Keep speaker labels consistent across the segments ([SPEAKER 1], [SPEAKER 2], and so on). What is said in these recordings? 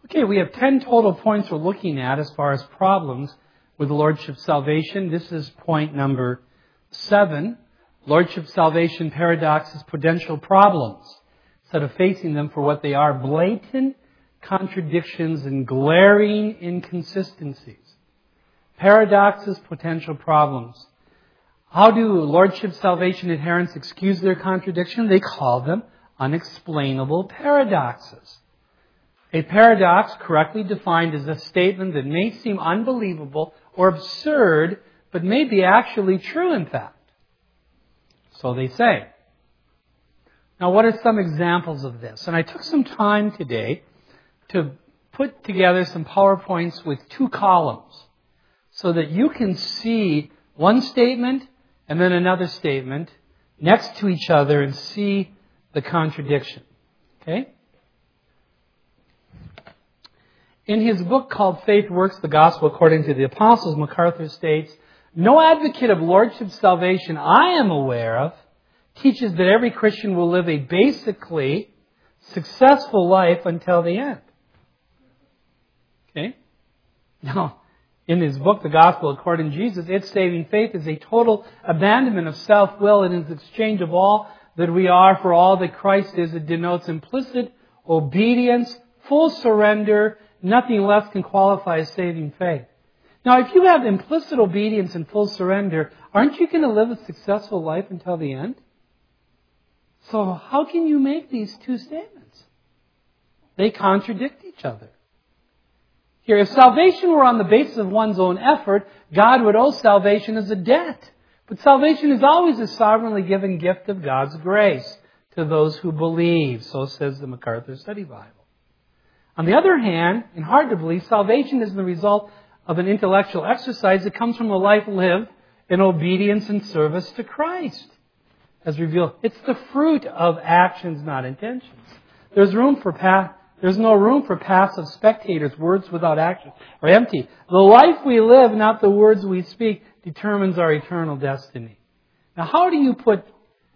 [SPEAKER 1] Okay, we have 10 total points we're looking at as far as problems with Lordship salvation. This is point number 7. Lordship salvation paradoxes potential problems, instead of facing them for what they are, blatant contradictions and glaring inconsistencies. Paradoxes, potential problems. How do Lordship salvation adherents excuse their contradiction? They call them unexplainable paradoxes. A paradox, correctly defined, is a statement that may seem unbelievable or absurd, but may be actually true in fact. So they say. Now, what are some examples of this? And I took some time today to put together some PowerPoints with 2 columns so that you can see one statement and then another statement next to each other and see the contradiction. Okay? In his book called Faith Works, the Gospel According to the Apostles, MacArthur states, "No advocate of Lordship salvation I am aware of teaches that every Christian will live a basically successful life until the end." Okay? Now, in his book, The Gospel According to Jesus, its saving faith is a total abandonment of self-will and is exchange of all that we are for all that Christ is. It denotes implicit obedience, full surrender. Nothing less can qualify as saving faith. Now, if you have implicit obedience and full surrender, aren't you going to live a successful life until the end? So how can you make these 2 statements? They contradict each other. Here, if salvation were on the basis of one's own effort, God would owe salvation as a debt. But salvation is always a sovereignly given gift of God's grace to those who believe. So says the MacArthur Study Bible. On the other hand, and hard to believe, salvation is the result of an intellectual exercise that comes from a life lived in obedience and service to Christ. As revealed, it's the fruit of actions, not intentions. There's no room for passive spectators. Words without action are empty. The life we live, not the words we speak, determines our eternal destiny. Now, how do you put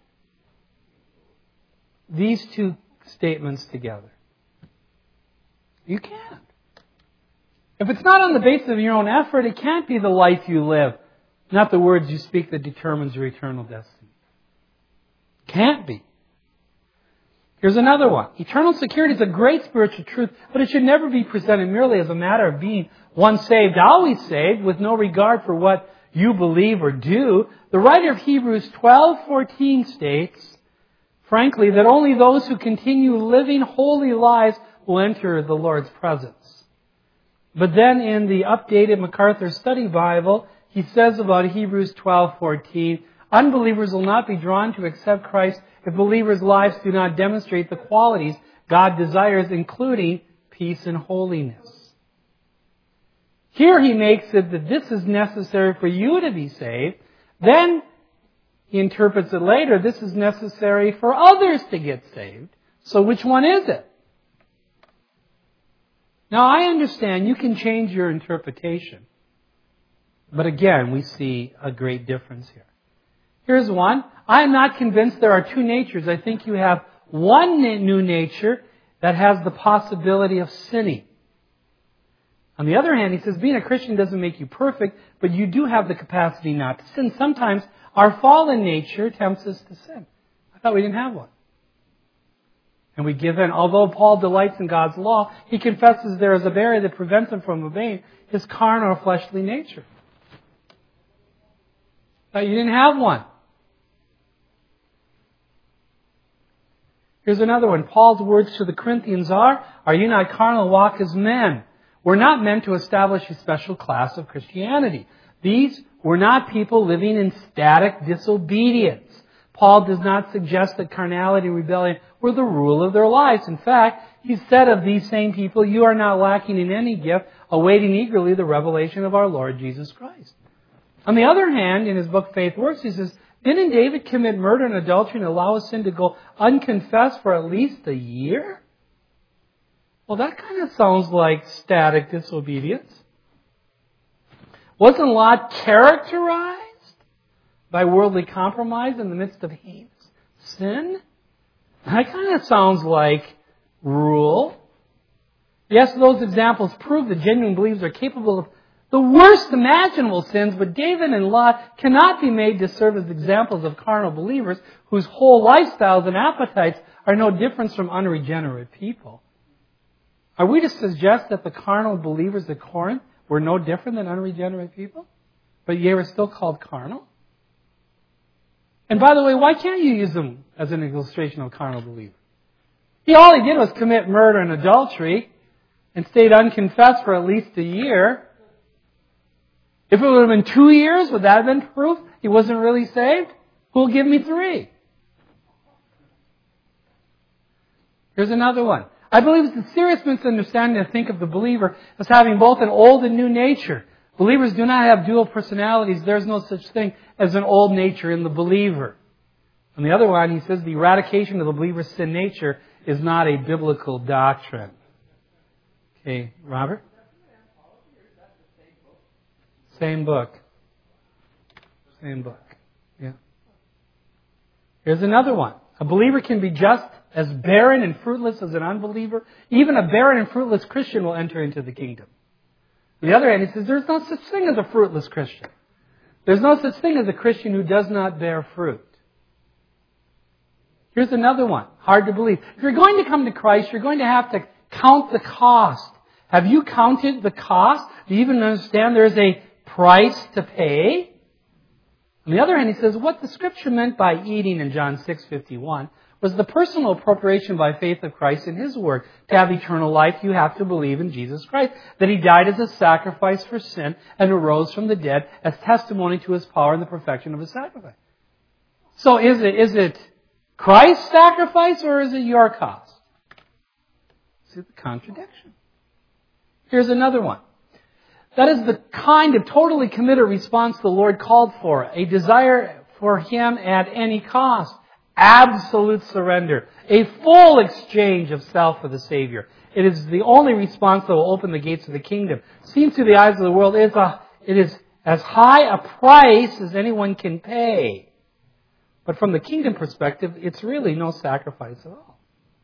[SPEAKER 1] these 2 statements together? You can't. If it's not on the basis of your own effort, it can't be the life you live, not the words you speak, that determines your eternal destiny. Can't be. Here's another one. Eternal security is a great spiritual truth, but it should never be presented merely as a matter of being once saved, always saved, with no regard for what you believe or do. The writer of Hebrews 12:14 states, frankly, that only those who continue living holy lives will enter the Lord's presence. But then in the updated MacArthur Study Bible, he says about Hebrews 12:14, unbelievers will not be drawn to accept Christ if believers' lives do not demonstrate the qualities God desires, including peace and holiness. Here he makes it that this is necessary for you to be saved. Then he interprets it later, this is necessary for others to get saved. So which one is it? Now, I understand you can change your interpretation. But again, we see a great difference here. Here's one. I am not convinced there are 2 natures. I think you have one new nature that has the possibility of sinning. On the other hand, he says, being a Christian doesn't make you perfect, but you do have the capacity not to sin. Sometimes our fallen nature tempts us to sin. I thought we didn't have one. And we give in. Although Paul delights in God's law, he confesses there is a barrier that prevents him from obeying his carnal or fleshly nature. But you didn't have one. Here's another one. Paul's words to the Corinthians are you not carnal, walk as men. We're not meant to establish a special class of Christianity. These were not people living in static disobedience. Paul does not suggest that carnality and rebellion were the rule of their lives. In fact, he said of these same people, you are not lacking in any gift, awaiting eagerly the revelation of our Lord Jesus Christ. On the other hand, in his book Faith Works, he says, didn't David commit murder and adultery and allow his sin to go unconfessed for at least a year? Well, that kind of sounds like static disobedience. Wasn't Lot characterized by worldly compromise in the midst of heinous sin? That kind of sounds like rule. Yes, those examples prove that genuine believers are capable of the worst imaginable sins, but David and Lot cannot be made to serve as examples of carnal believers whose whole lifestyles and appetites are no different from unregenerate people. Are we to suggest that the carnal believers at Corinth were no different than unregenerate people? But yet were still called carnal? And by the way, why can't you use them as an illustration of carnal believers? All he did was commit murder and adultery and stayed unconfessed for at least a year. If it would have been 2 years, would that have been proof he wasn't really saved? Who'll give me 3? Here's another one. I believe it's a serious misunderstanding to think of the believer as having both an old and new nature. Believers do not have dual personalities. There's no such thing as an old nature in the believer. On the other one, he says the eradication of the believer's sin nature is not a biblical doctrine. Okay, Robert? Same book. Same book. Yeah. Here's another one. A believer can be just as barren and fruitless as an unbeliever. Even a barren and fruitless Christian will enter into the kingdom. On the other hand, he says there's no such thing as a fruitless Christian. There's no such thing as a Christian who does not bear fruit. Here's another one. Hard to believe. If you're going to come to Christ, you're going to have to count the cost. Have you counted the cost? Do you even understand there's a price to pay? On the other hand, he says what the Scripture meant by eating in John 6:51 was the personal appropriation by faith of Christ in His Word. To have eternal life, you have to believe in Jesus Christ, that He died as a sacrifice for sin and arose from the dead as testimony to His power and the perfection of His sacrifice. So is it Christ's sacrifice or is it your cost? See the contradiction. Here's another one. That is the kind of totally committed response the Lord called for. A desire for Him at any cost. Absolute surrender. A full exchange of self for the Savior. It is the only response that will open the gates of the kingdom. Seen through the eyes of the world, it is as high a price as anyone can pay. But from the kingdom perspective, it's really no sacrifice at all.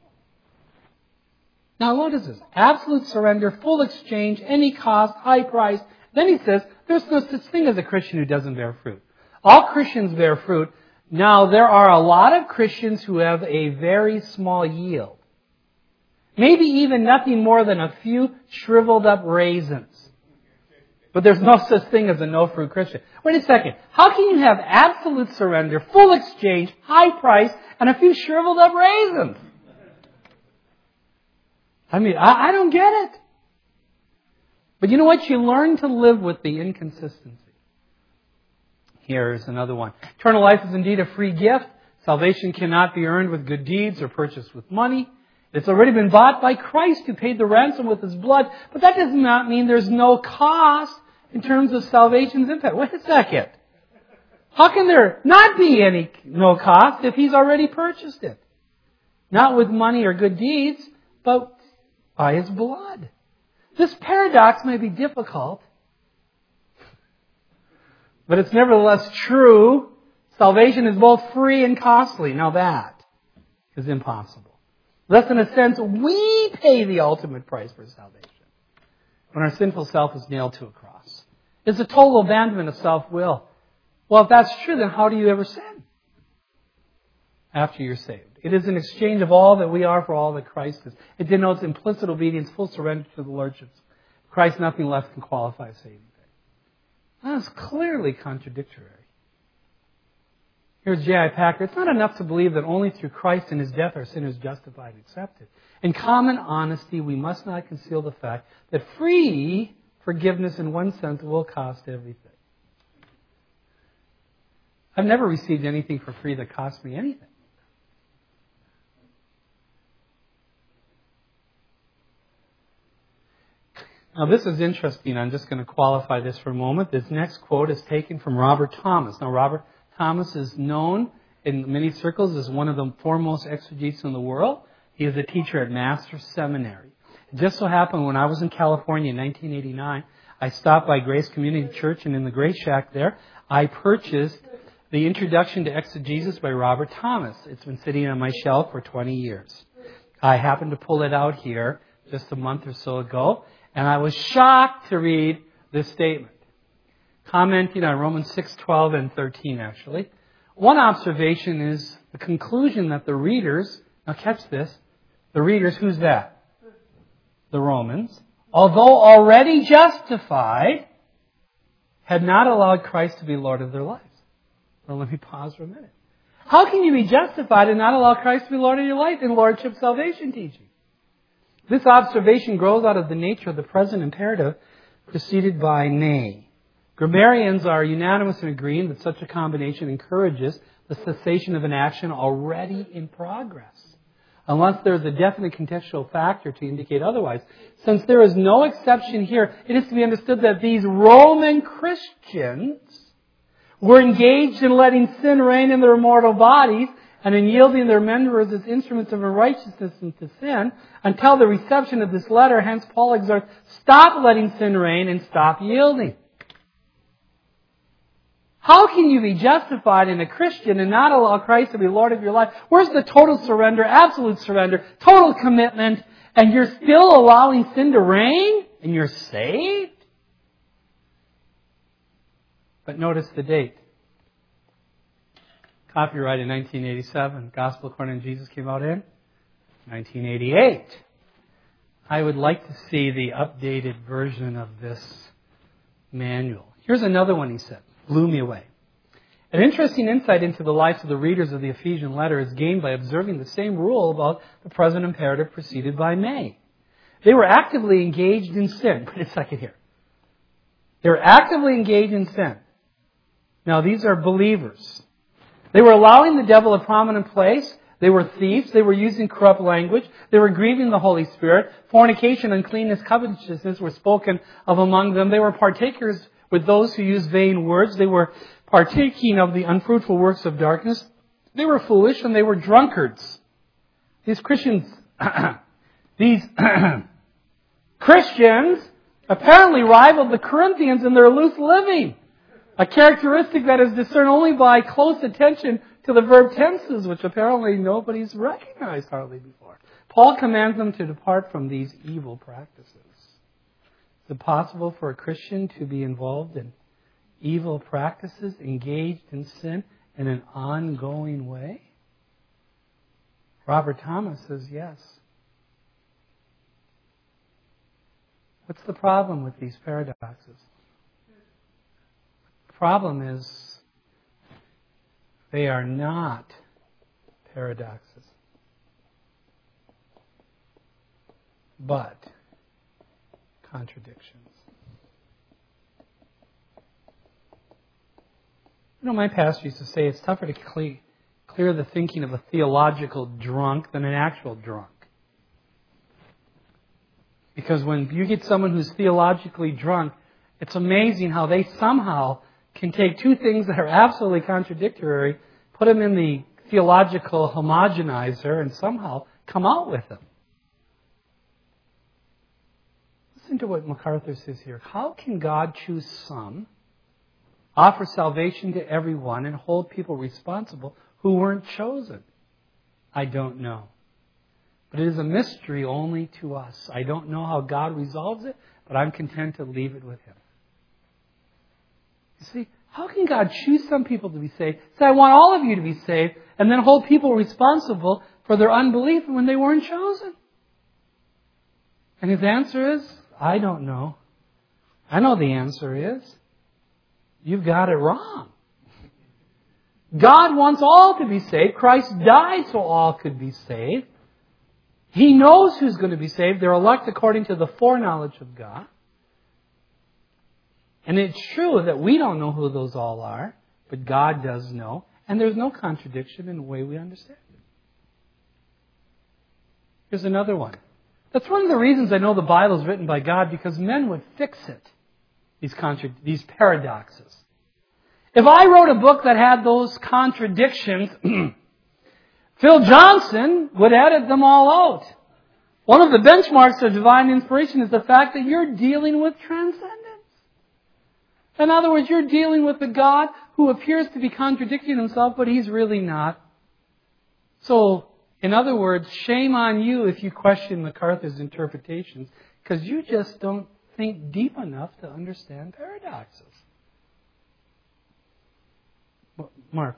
[SPEAKER 1] Now what is this? Absolute surrender, full exchange, any cost, high price. Then he says, there's no such thing as a Christian who doesn't bear fruit. All Christians bear fruit. Now, there are a lot of Christians who have a very small yield. Maybe even nothing more than a few shriveled up raisins. But there's no such thing as a no-fruit Christian. Wait a second. How can you have absolute surrender, full exchange, high price, and a few shriveled up raisins? I don't get it. But you know what? You learn to live with the inconsistency. Here is another one. Eternal life is indeed a free gift. Salvation cannot be earned with good deeds or purchased with money. It's already been bought by Christ who paid the ransom with His blood. But that does not mean there's no cost in terms of salvation's impact. Wait a second. How can there not be no cost if He's already purchased it? Not with money or good deeds, but by His blood. This paradox may be difficult, but it's nevertheless true. Salvation is both free and costly. Now that is impossible. Thus, in a sense, we pay the ultimate price for salvation when our sinful self is nailed to a cross. It's a total abandonment of self-will. Well, if that's true, then how do you ever sin? After you're saved. It is an exchange of all that we are for all that Christ is. It denotes implicit obedience, full surrender to the Lordship of Christ. Nothing less can qualify saving. That is clearly contradictory. Here's J.I. Packer. It's not enough to believe that only through Christ and His death are sinners justified and accepted. In common honesty, we must not conceal the fact that free forgiveness in one sense will cost everything. I've never received anything for free that cost me anything. Now this is interesting. I'm just going to qualify this for a moment. This next quote is taken from Robert Thomas. Now Robert Thomas is known in many circles as one of the foremost exegetes in the world. He is a teacher at Master's Seminary. It just so happened when I was in California in 1989, I stopped by Grace Community Church, and in the Grace Shack there, I purchased the Introduction to Exegesis by Robert Thomas. It's been sitting on my shelf for 20 years. I happened to pull it out here just a month or so ago, and I was shocked to read this statement. Commenting on Romans 6:12 and 13, actually. One observation is the conclusion that the readers, now catch this, the readers, who's that? The Romans, although already justified, had not allowed Christ to be Lord of their lives. Well, let me pause for a minute. How can you be justified and not allow Christ to be Lord of your life in Lordship salvation teaching? This observation grows out of the nature of the present imperative preceded by nay. Grammarians are unanimous in agreeing that such a combination encourages the cessation of an action already in progress, unless there is a definite contextual factor to indicate otherwise. Since there is no exception here, it is to be understood that these Roman Christians were engaged in letting sin reign in their mortal bodies and in yielding their members as instruments of unrighteousness into sin until the reception of this letter. Hence, Paul exhorts, stop letting sin reign and stop yielding. How can you be justified in a Christian and not allow Christ to be Lord of your life? Where's the total surrender, absolute surrender, total commitment, and you're still allowing sin to reign and you're saved? But notice the date. Copyright in 1987. Gospel According to Jesus came out in 1988. I would like to see the updated version of this manual. Here's another one he said. Blew me away. An interesting insight into the lives of the readers of the Ephesian letter is gained by observing the same rule about the present imperative preceded by may. They were actively engaged in sin. Wait a second here. They were actively engaged in sin. Now, these are believers. They were allowing the devil a prominent place. They were thieves. They were using corrupt language. They were grieving the Holy Spirit. Fornication, uncleanness, covetousness were spoken of among them. They were partakers with those who use vain words. They were partaking of the unfruitful works of darkness. They were foolish and they were drunkards. These Christians, Christians apparently rivaled the Corinthians in their loose living. A characteristic that is discerned only by close attention to the verb tenses, which apparently nobody's recognized hardly before. Paul commands them to depart from these evil practices. Is it possible for a Christian to be involved in evil practices, engaged in sin in an ongoing way? Robert Thomas says yes. What's the problem with these paradoxes? The problem is they are not paradoxes, but contradictions. You know, my pastor used to say it's tougher to clear the thinking of a theological drunk than an actual drunk. Because when you get someone who's theologically drunk, it's amazing how they somehow can take two things that are absolutely contradictory, put them in the theological homogenizer, and somehow come out with them. Listen to what MacArthur says here. How can God choose some, offer salvation to everyone, and hold people responsible who weren't chosen? I don't know. But it is a mystery only to us. I don't know how God resolves it, but I'm content to leave it with Him. You see, how can God choose some people to be saved, say, I want all of you to be saved, and then hold people responsible for their unbelief when they weren't chosen? And His answer is, I don't know. I know the answer is, you've got it wrong. God wants all to be saved. Christ died so all could be saved. He knows who's going to be saved. They're elect according to the foreknowledge of God. And it's true that we don't know who those all are, but God does know. And there's no contradiction in the way we understand it. Here's another one. That's one of the reasons I know the Bible is written by God, because men would fix it, these paradoxes. If I wrote a book that had those contradictions, Phil Johnson would edit them all out. One of the benchmarks of divine inspiration is the fact that you're dealing with transcendence. In other words, you're dealing with a God who appears to be contradicting Himself, but He's really not. So, In other words, shame on you if you question MacArthur's interpretations, because you just don't think deep enough to understand paradoxes. Mark.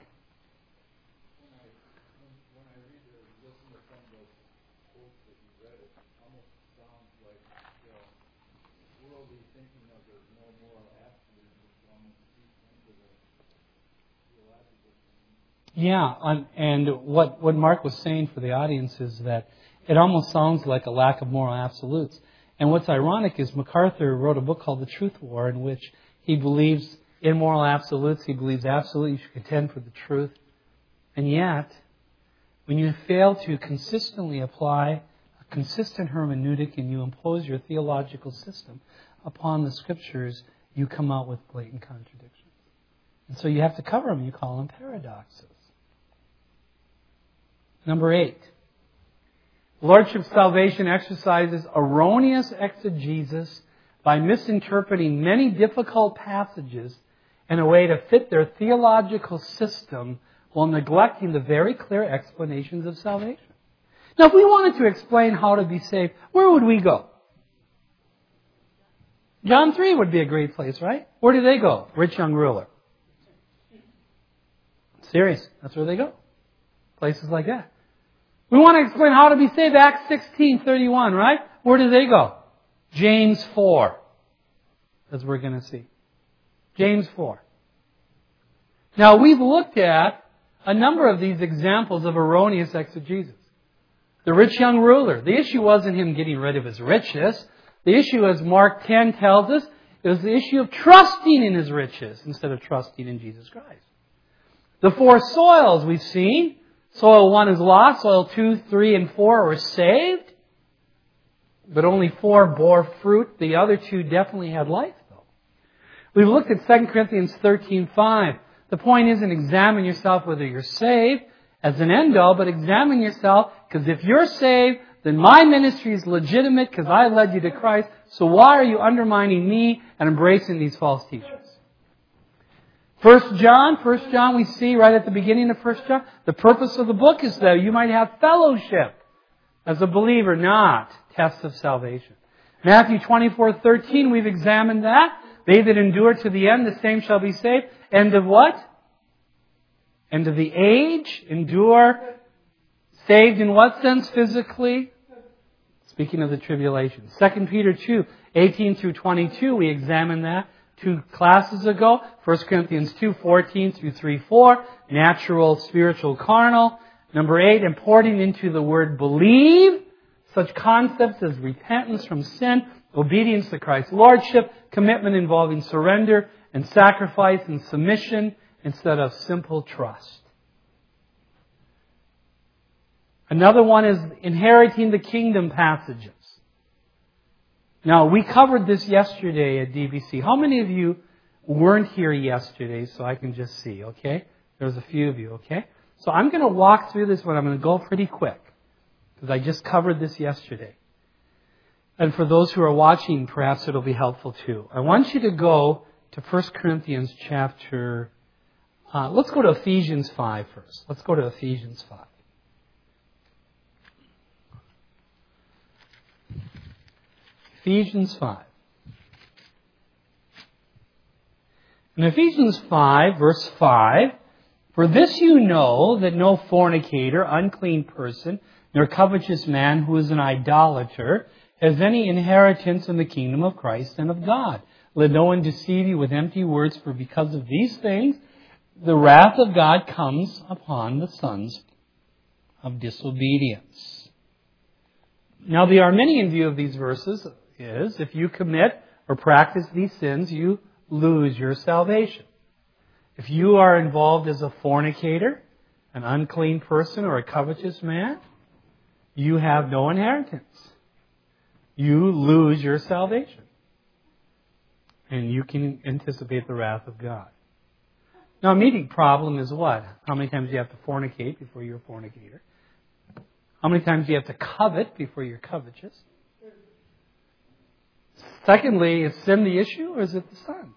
[SPEAKER 2] When I read or listen to some of those quotes that you read, it almost sounds like worldly thinking of there's no moral absolute, which almost seeps into the theological thing.
[SPEAKER 1] Yeah, and what Mark was saying for the audience is that it almost sounds like a lack of moral absolutes. And what's ironic is MacArthur wrote a book called The Truth War, in which he believes in moral absolutes. He believes absolutely you should contend for the truth. And yet, when you fail to consistently apply a consistent hermeneutic and you impose your theological system upon the Scriptures, you come out with blatant contradictions. And so you have to cover them. You call them paradoxes. Number 8. Lordship salvation exercises erroneous exegesis by misinterpreting many difficult passages in a way to fit their theological system while neglecting the very clear explanations of salvation. Now, if we wanted to explain how to be saved, where would we go? John 3 would be a great place, right? Where do they go? Rich young ruler. Serious. That's where they go. Places like that. We want to explain how to be saved. Acts 16:31, right? Where do they go? James 4. As we're going to see. James 4. Now, we've looked at a number of these examples of erroneous exegesis. The rich young ruler. The issue wasn't him getting rid of his riches. The issue, as Mark 10 tells us, it was the issue of trusting in his riches instead of trusting in Jesus Christ. The 4 soils we've seen. Soil 1 is lost. Soil 2, 3, and 4 were saved. But only 4 bore fruit. The other 2 definitely had life, though. We've looked at 2 Corinthians 13:5. The point isn't examine yourself whether you're saved as an end-all, but examine yourself, because if you're saved, then my ministry is legitimate because I led you to Christ. So why are you undermining me and embracing these false teachers? 1 John, we see right at the beginning of 1 John, the purpose of the book is that you might have fellowship as a believer, not tests of salvation. Matthew 24:13, we've examined that. They that endure to the end, the same shall be saved. End of what? End of the age. Endure. Saved in what sense physically? Speaking of the tribulation. 2 Peter 2:18-22, we examined that 2 classes ago. 1 Corinthians 2:14-3:4, natural, spiritual, carnal. Number 8, importing into the word believe such concepts as repentance from sin, obedience to Christ's lordship, commitment involving surrender and sacrifice and submission instead of simple trust. Another one is inheriting the kingdom passages. Now, we covered this yesterday at DBC. How many of you weren't here yesterday so I can just see, okay? There's a few of you, okay? So I'm going to walk through this one. I'm going to go pretty quick because I just covered this yesterday. And for those who are watching, perhaps it'll be helpful too. I want you to go to 1 Corinthians chapter... let's go to Ephesians 5 first. Let's go to Ephesians 5. Ephesians 5. In Ephesians 5, verse 5, for this you know that no fornicator, unclean person, nor covetous man who is an idolater has any inheritance in the kingdom of Christ and of God. Let no one deceive you with empty words, for because of these things, the wrath of God comes upon the sons of disobedience. Now, the Arminian view of these verses is, if you commit or practice these sins, you lose your salvation. If you are involved as a fornicator, an unclean person, or a covetous man, you have no inheritance. You lose your salvation. And you can anticipate the wrath of God. Now, a immediate problem is what? How many times do you have to fornicate before you're a fornicator? How many times do you have to covet before you're covetous? Secondly, is sin the issue or is it the Son?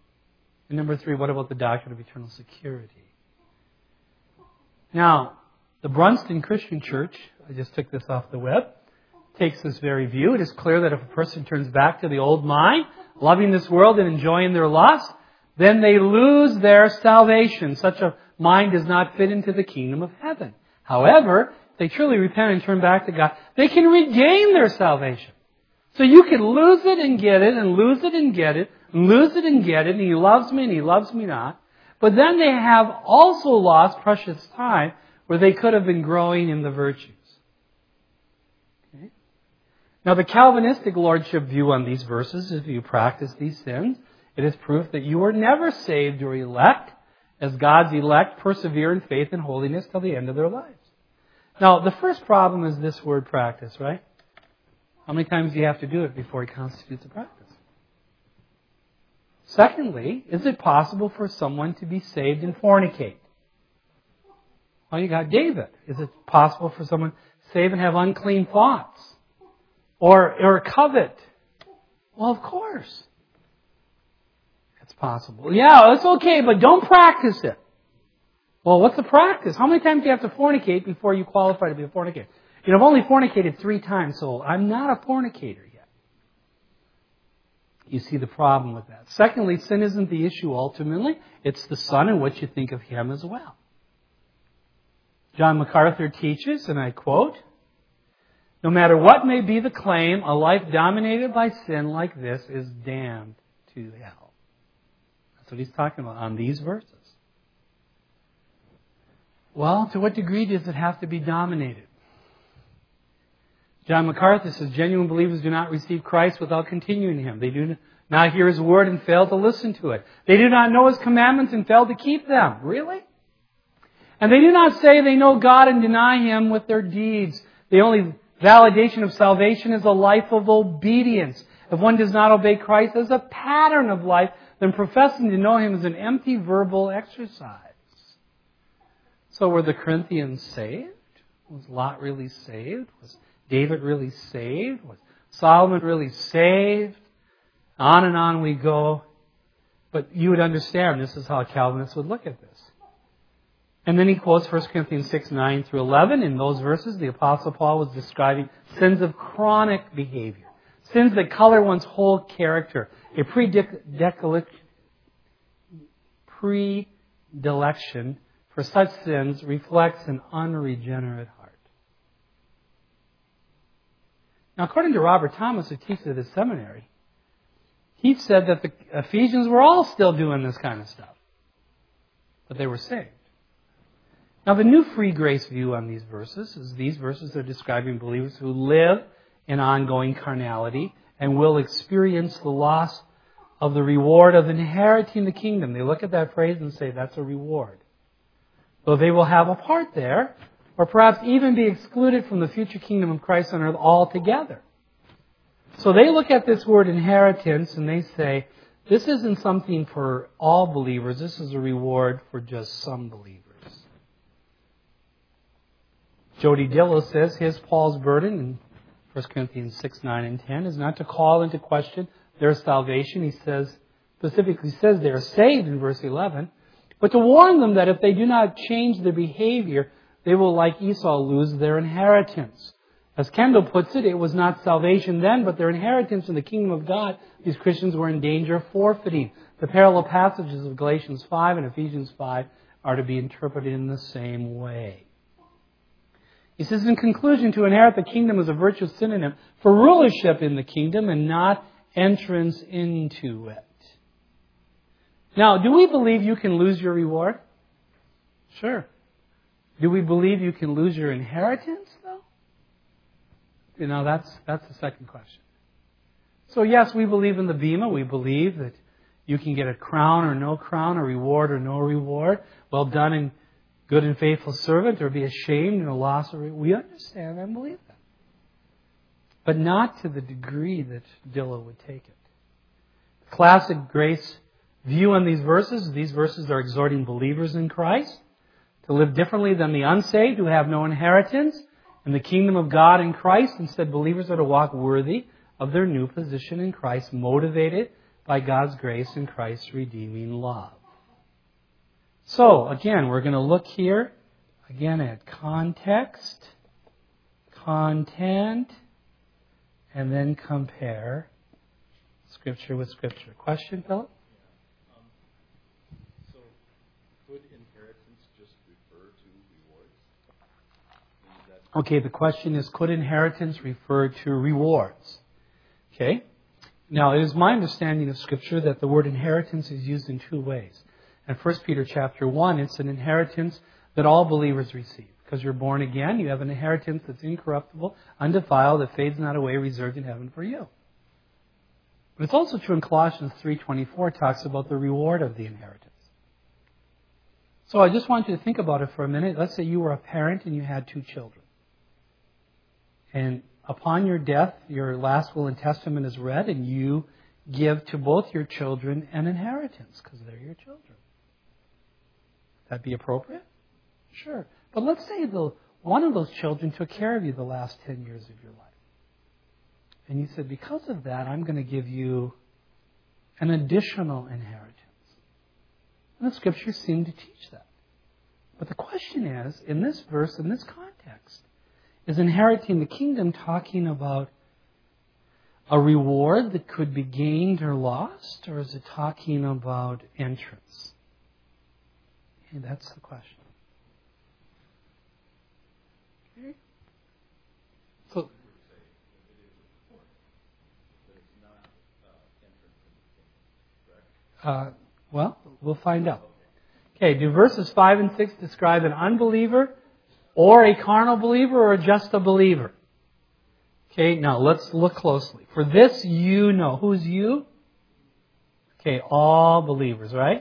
[SPEAKER 1] And number 3, what about the doctrine of eternal security? Now, The Brunston Christian Church, I just took this off the web, takes this very view. It is clear that if a person turns back to the old mind, loving this world and enjoying their lust, then they lose their salvation. Such a mind does not fit into the kingdom of heaven. However, if they truly repent and turn back to God, they can regain their salvation. So you can lose it and get it, and lose it and get it, and lose it and get it, and He loves me and He loves me not. But then they have also lost precious time where they could have been growing in the virtues. Okay? Now the Calvinistic lordship view on these verses, if you practice these sins, it is proof that you were never saved or elect, as God's elect persevere in faith and holiness till the end of their lives. Now, the first problem is this word practice, right? How many times do you have to do it before it constitutes a practice? Secondly, is it possible for someone to be saved and fornicate? Well, you got David. Is it possible for someone to save and have unclean thoughts? Or covet? Well, of course. It's possible. Yeah, it's okay, but don't practice it. Well, what's the practice? How many times do you have to fornicate before you qualify to be a fornicator? You know, I've only fornicated 3 times, so I'm not a fornicator yet. You see the problem with that. Secondly, sin isn't the issue ultimately. It's the Son and what you think of Him as well. John MacArthur teaches, and I quote, "No matter what may be the claim, a life dominated by sin like this is damned to hell." That's what he's talking about on these verses. Well, to what degree does it have to be dominated? John MacArthur says, genuine believers do not receive Christ without continuing Him. They do not hear His word and fail to listen to it. They do not know His commandments and fail to keep them. Really? And they do not say they know God and deny Him with their deeds. The only validation of salvation is a life of obedience. If one does not obey Christ as a pattern of life, then professing to know Him is an empty verbal exercise. So were the Corinthians saved? Was Lot really saved? Was David really saved? Was Solomon really saved? On and on we go. But you would understand this is how Calvinists would look at this. And then he quotes 1 Corinthians 6, 9 through 11. In those verses, the Apostle Paul was describing sins of chronic behavior. Sins that color one's whole character. A predilection for such sins reflects an unregenerate heart. Now, according to Robert Thomas, who teaches at his seminary, he said that the Ephesians were all still doing this kind of stuff. But they were saved. Now, the new free grace view on these verses is these verses are describing believers who live in ongoing carnality and will experience the loss of the reward of inheriting the kingdom. They look at that phrase and say that's a reward. So they will have a part there, or perhaps even be excluded from the future kingdom of Christ on earth altogether. So they look at this word inheritance and they say, this isn't something for all believers, this is a reward for just some believers. Jody Dillow says his Paul's burden in 1 Corinthians 6, 9, and 10 is not to call into question their salvation. He specifically says they are saved in verse 11, but to warn them that if they do not change their behavior, they will, like Esau, lose their inheritance. As Kendall puts it, it was not salvation then, but their inheritance in the kingdom of God, these Christians were in danger of forfeiting. The parallel passages of Galatians 5 and Ephesians 5 are to be interpreted in the same way. He says, in conclusion, to inherit the kingdom is a virtuous synonym for rulership in the kingdom and not entrance into it. Now, do we believe you can lose your reward? Sure. Do we believe you can lose your inheritance, though? You know, that's the second question. So yes, we believe in the Bema. We believe that you can get a crown or no crown, a reward or no reward. Well done and good and faithful servant, or be ashamed in a loss of reward. We understand and believe that. But not to the degree that Dillow would take it. The classic grace view on these verses are exhorting believers in Christ to live differently than the unsaved who have no inheritance in the kingdom of God in Christ. Instead, believers are to walk worthy of their new position in Christ, motivated by God's grace and Christ's redeeming love. So, again, we're going to look here again at context, content, and then compare Scripture with Scripture. Question, Philip?
[SPEAKER 2] So, could inheritance just refer to rewards?
[SPEAKER 1] Okay, the question is, could inheritance refer to rewards? Okay. Now, it is my understanding of Scripture that the word inheritance is used in two ways. In 1 Peter chapter 1, it's an inheritance that all believers receive. Because you're born again, you have an inheritance that's incorruptible, undefiled, that fades not away, reserved in heaven for you. But it's also true in Colossians 3:24, talks about the reward of the inheritance. So I just want you to think about it for a minute. Let's say you were a parent and you had 2 children. And upon your death, your last will and testament is read, and you give to both your children an inheritance because they're your children. That be appropriate? Sure. But let's say one of those children took care of you the last 10 years of your life. And you said, because of that, I'm going to give you an additional inheritance. And the Scriptures seem to teach that. But the question is, in this verse, in this context, is inheriting the kingdom talking about a reward that could be gained or lost, or is it talking about entrance? Okay, that's the question. Okay. So, well, we'll find out. Okay, do verses 5 and 6 describe an unbeliever or a carnal believer or just a believer? Okay, now let's look closely. For this you know. Who's you? Okay, all believers, right?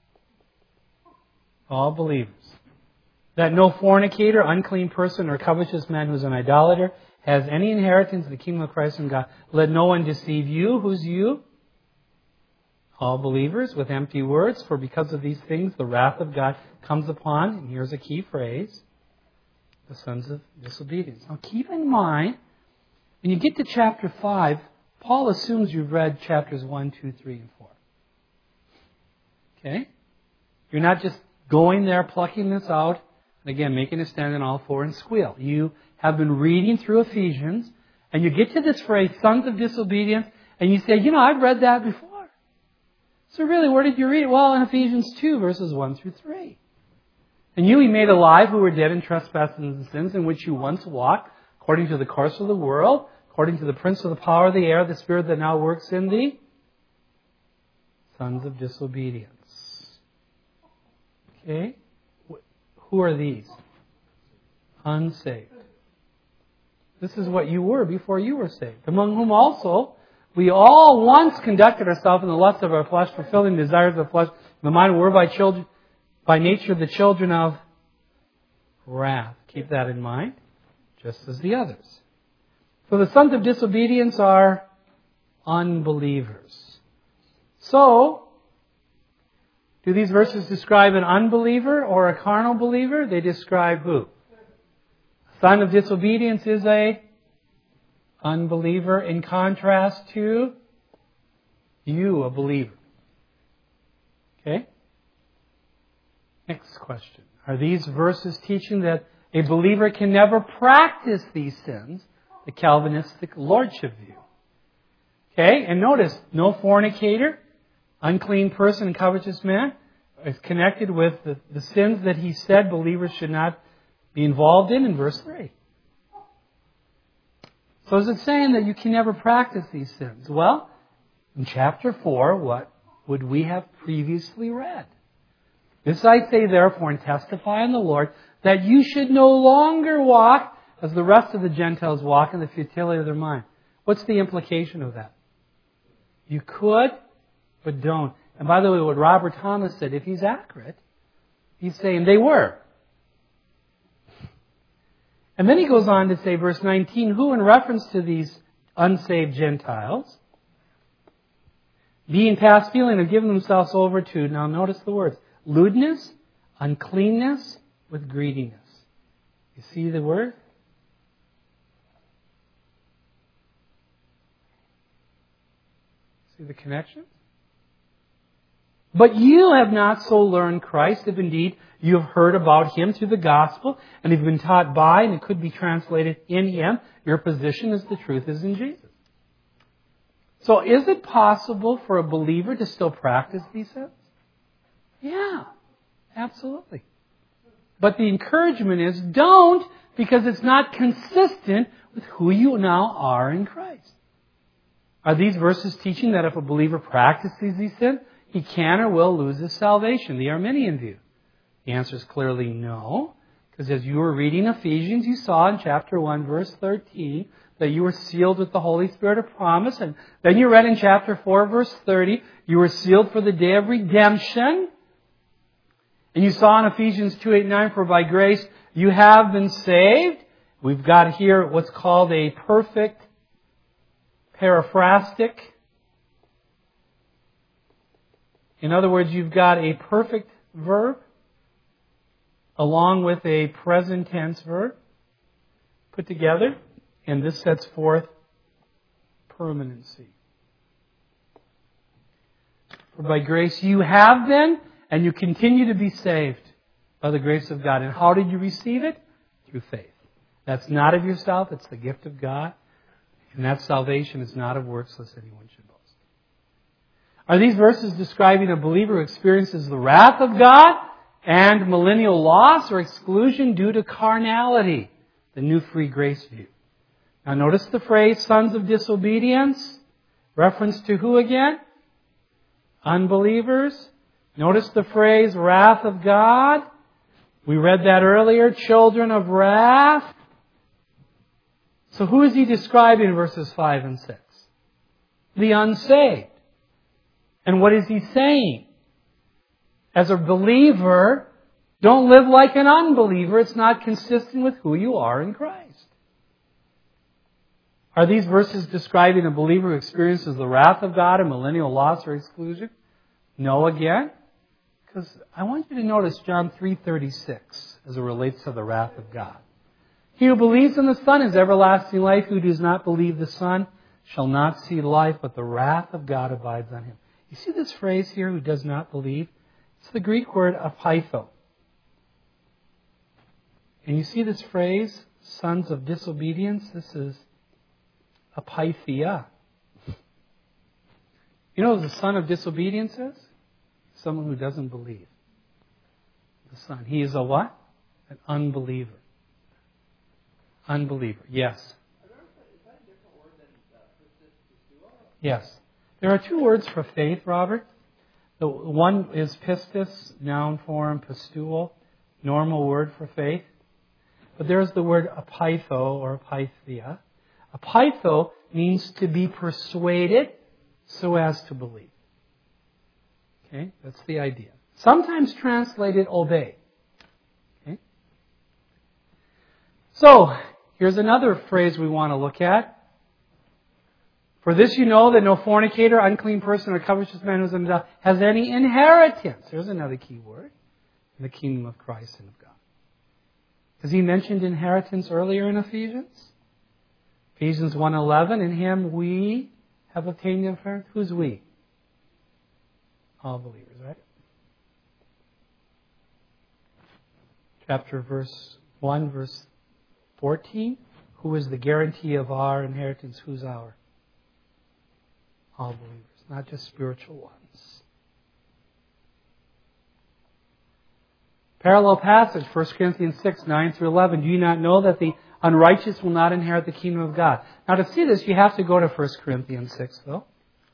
[SPEAKER 1] All believers. That no fornicator, unclean person, or covetous man who's an idolater has any inheritance in the kingdom of Christ and God. Let no one deceive you. Who's you? All believers with empty words. For because of these things, the wrath of God comes upon, and here's a key phrase, the sons of disobedience. Now keep in mind, when you get to chapter 5, Paul assumes you've read chapters 1, 2, 3, and 4. Okay? You're not just going there, plucking this out, and again, making a stand on all 4 and squeal. You have been reading through Ephesians, and you get to this phrase, sons of disobedience, and you say, I've read that before. So really, where did you read it? Well, in Ephesians 2, verses 1 through 3. And you he made alive who were dead in trespasses and sins in which you once walked, according to the course of the world, according to the prince of the power of the air, the spirit that now works in the sons of disobedience. Okay? Who are these? Unsaved. This is what you were before you were saved. Among whom also we all once conducted ourselves in the lust of our flesh, fulfilling the desires of the flesh. The mind were by nature the children of wrath. Keep that in mind, just as the others. So the sons of disobedience are unbelievers. So, do these verses describe an unbeliever or a carnal believer? They describe who? A son of disobedience is a unbeliever in contrast to you, a believer. Okay? Next question. Are these verses teaching that a believer can never practice these sins, the Calvinistic lordship view? Okay? And notice, no fornicator, unclean person, and covetous man is connected with the sins that he said believers should not be involved in verse 3. So is it saying that you can never practice these sins? Well, in chapter 4, what would we have previously read? This I say therefore and testify in the Lord that you should no longer walk as the rest of the Gentiles walk in the futility of their mind. What's the implication of that? You could, but don't. And by the way, what Robert Thomas said, if he's accurate, he's saying they were. And then he goes on to say, verse 19, who in reference to these unsaved Gentiles, being past feeling, have given themselves over to, now notice the words, lewdness, uncleanness, with greediness. You see the word? See the connection? But you have not so learned Christ, if indeed you have heard about Him through the gospel, and have been taught by, and it could be translated in Him, your position as the truth is in Jesus. So is it possible for a believer to still practice these sins? Yeah, absolutely. But the encouragement is don't, because it's not consistent with who you now are in Christ. Are these verses teaching that if a believer practices these sins, he can or will lose his salvation, the Arminian view? The answer is clearly no, because as you were reading Ephesians, you saw in chapter 1, verse 13, that you were sealed with the Holy Spirit of promise. And then you read in chapter 4, verse 30, you were sealed for the day of redemption. And you saw in Ephesians 2, 8, 9, for by grace you have been saved. We've got here what's called a perfect paraphrastic. In other words, you've got a perfect verb along with a present tense verb put together, and this sets forth permanency. For by grace you have been, and you continue to be saved by the grace of God. And how did you receive it? Through faith. That's not of yourself, it's the gift of God. And that salvation is not of works, lest anyone should boast. Are these verses describing a believer who experiences the wrath of God and millennial loss or exclusion due to carnality? The new free grace view. Now notice the phrase, sons of disobedience. Reference to who again? Unbelievers. Notice the phrase, wrath of God. We read that earlier, children of wrath. So who is he describing in verses 5 and 6? The unsaved. And what is he saying? As a believer, don't live like an unbeliever. It's not consistent with who you are in Christ. Are these verses describing a believer who experiences the wrath of God and millennial loss or exclusion? No again. Because I want you to notice John 3:36 as it relates to the wrath of God. He who believes in the Son has everlasting life. Who does not believe the Son shall not see life, but the wrath of God abides on him. You see this phrase here, who does not believe? It's the Greek word apitho. And you see this phrase, sons of disobedience? This is apithia. You know what the son of disobedience is? Someone who doesn't believe. The son. He is a what? An unbeliever. Unbeliever. Yes.
[SPEAKER 2] Is that a different word than pistuo?
[SPEAKER 1] Yes. There are two words for faith, Robert. The one is pistis, noun form, pistuo, normal word for faith. But there's the word apitho or apithia. Apitho means to be persuaded so as to believe. Okay, that's the idea. Sometimes translated obey. Okay. So, here's another phrase we want to look at. For this you know that no fornicator, unclean person, or covetous man who has any inheritance. There's another key word. In the kingdom of Christ and of God. Has he mentioned inheritance earlier in Ephesians? Ephesians 1:11, in him we have obtained inheritance. Who's we? All believers, right? Chapter 1, verse 14. Who is the guarantee of our inheritance? Who's our? All believers, not just spiritual ones. Parallel passage, 1 Corinthians 6, 9 through 11. Do you not know that the unrighteous will not inherit the kingdom of God? Now to see this, you have to go to 1 Corinthians 6, though.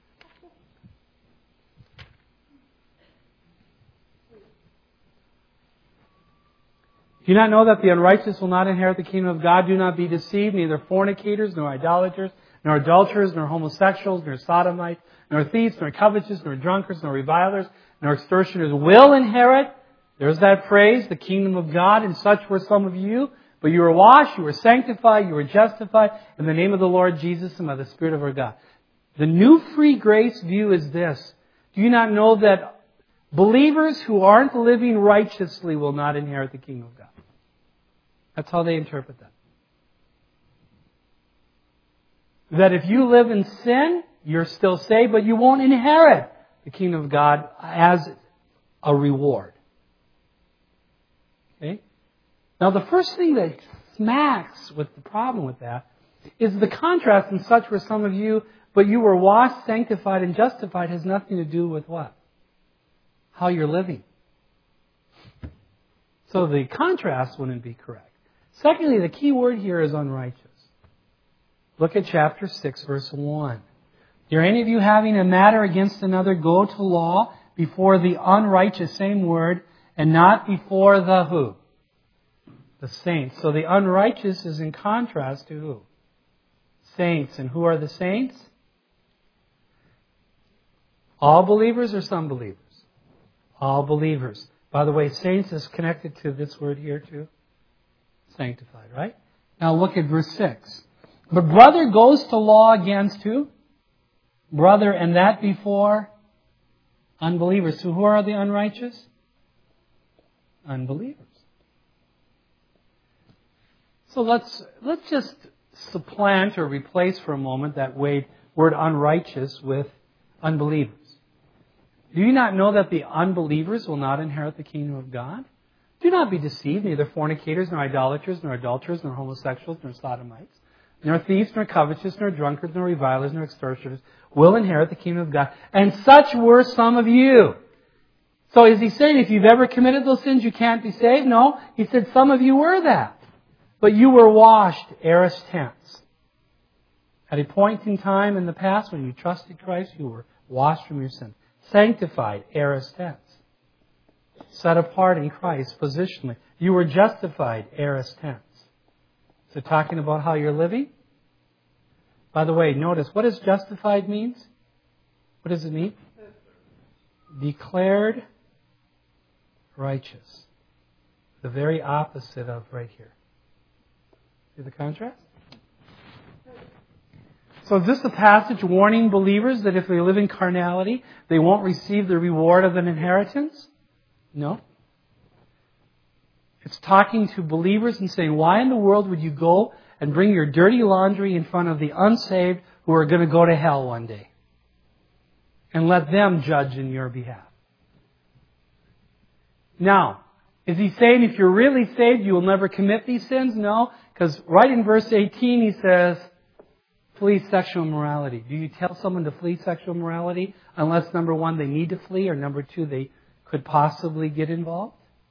[SPEAKER 1] Do you not know that the unrighteous will not inherit the kingdom of God? Do not be deceived, neither fornicators, nor idolaters, nor adulterers, nor homosexuals, nor sodomites, nor thieves, nor covetous, nor drunkards, nor revilers, nor extortioners will inherit. There's that phrase, the kingdom of God, and such were some of you. But you were washed, you were sanctified, you were justified in the name of the Lord Jesus and by the Spirit of our God. The new free grace view is this. Do you not know that believers who aren't living righteously will not inherit the kingdom of God? That's how they interpret that. That if you live in sin, you're still saved, but you won't inherit the kingdom of God as a reward. Okay? Now the first thing that smacks with the problem with that is the contrast in such were some of you, but you were washed, sanctified, and justified has nothing to do with what? How you're living. So the contrast wouldn't be correct. Secondly, the key word here is unrighteous. Look at chapter 6, verse 1. Are any of you having a matter against another, go to law before the unrighteous, same word, and not before the who? The saints. So the unrighteous is in contrast to who? Saints. And who are the saints? All believers or some believers? All believers. By the way, saints is connected to this word here too. Sanctified, right? Now look at verse 6. But brother goes to law against who? Brother, and that before unbelievers. So who are the unrighteous? Unbelievers. So let's just supplant or replace for a moment that word unrighteous with unbelievers. Do you not know that the unbelievers will not inherit the kingdom of God? Do not be deceived, neither fornicators, nor idolaters, nor adulterers, nor homosexuals, nor sodomites, nor thieves, nor covetous, nor drunkards, nor revilers, nor extortioners will inherit the kingdom of God. And such were some of you. So is he saying if you've ever committed those sins you can't be saved? No. He said some of you were that. But you were washed, aorist tense. At a point in time in the past when you trusted Christ, you were washed from your sin. Sanctified, aorist tense. Set apart in Christ positionally. You were justified, aorist tense. So talking about how you're living. By the way, notice, what does justified means? What does it mean? Declared righteous. The very opposite of right here. See the contrast? So is this a passage warning believers that if they live in carnality, they won't receive the reward of an inheritance? No. It's talking to believers and saying, why in the world would you go and bring your dirty laundry in front of the unsaved who are going to go to hell one day? And let them judge in your behalf. Now, is he saying if you're really saved, you will never commit these sins? No, because right in verse 18 he says, flee sexual immorality. Do you tell someone to flee sexual immorality unless, number one, they need to flee, or number two, they could possibly get involved?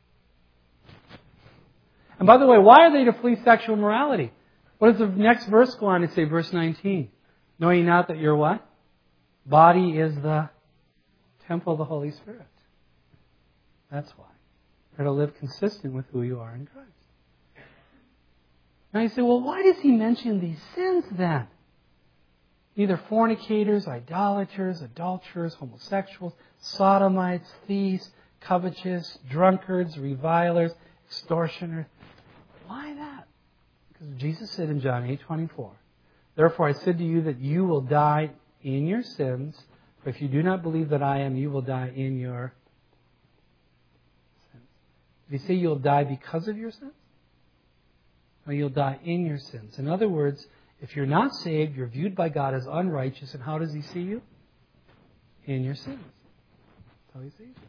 [SPEAKER 1] And by the way, why are they to flee sexual immorality? What does the next verse go on to say? Verse 19. Know ye not that your what? Body is the temple of the Holy Spirit. That's why. You're to live consistent with who you are in Christ. Now you say, well, why does he mention these sins then? Either fornicators, idolaters, adulterers, homosexuals, sodomites, thieves, covetous, drunkards, revilers, extortioners. Why that? Because Jesus said in John 8:24, therefore I said to you that you will die in your sins, for if you do not believe that I am, you will die in your sins. Did he say you'll die because of your sins? Or you'll die in your sins. In other words, if you're not saved, you're viewed by God as unrighteous, and how does he see you? In your sins. That's how he sees you.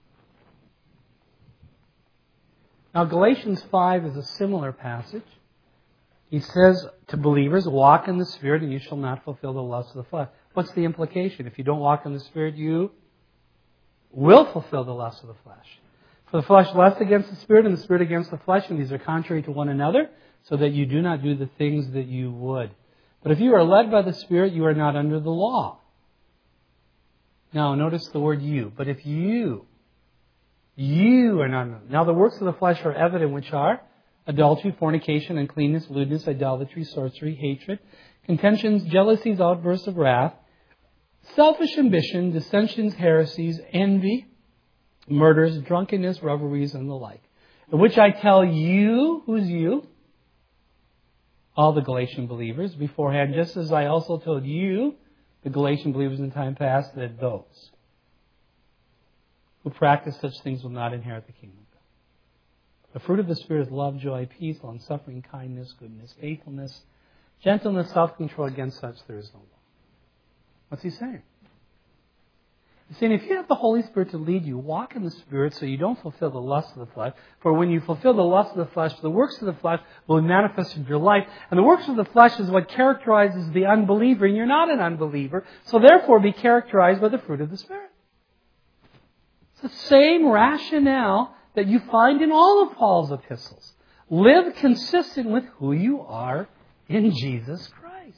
[SPEAKER 1] Now, Galatians 5 is a similar passage. He says to believers, walk in the Spirit and you shall not fulfill the lusts of the flesh. What's the implication? If you don't walk in the Spirit, you will fulfill the lusts of the flesh. For the flesh lusts against the Spirit and the Spirit against the flesh, and these are contrary to one another, so that you do not do the things that you would. But if you are led by the Spirit, you are not under the law. Now, notice the word you. But if you are not. Now, the works of the flesh are evident, which are adultery, fornication, uncleanness, lewdness, idolatry, sorcery, hatred, contentions, jealousies, outbursts of wrath, selfish ambition, dissensions, heresies, envy, murders, drunkenness, revelries, and the like. Of which I tell you, who's you? All the Galatian believers beforehand, just as I also told you, the Galatian believers in time past, that those who practice such things will not inherit the kingdom of God. The fruit of the Spirit is love, joy, peace, long-suffering, kindness, goodness, faithfulness, gentleness, self-control. Against such there is no law. What's he saying? He's saying if you have the Holy Spirit to lead you, walk in the Spirit so you don't fulfill the lust of the flesh. For when you fulfill the lust of the flesh, the works of the flesh will be manifested in your life. And the works of the flesh is what characterizes the unbeliever, and you're not an unbeliever. So therefore be characterized by the fruit of the Spirit. It's the same rationale that you find in all of Paul's epistles. Live consistent with who you are in Jesus Christ.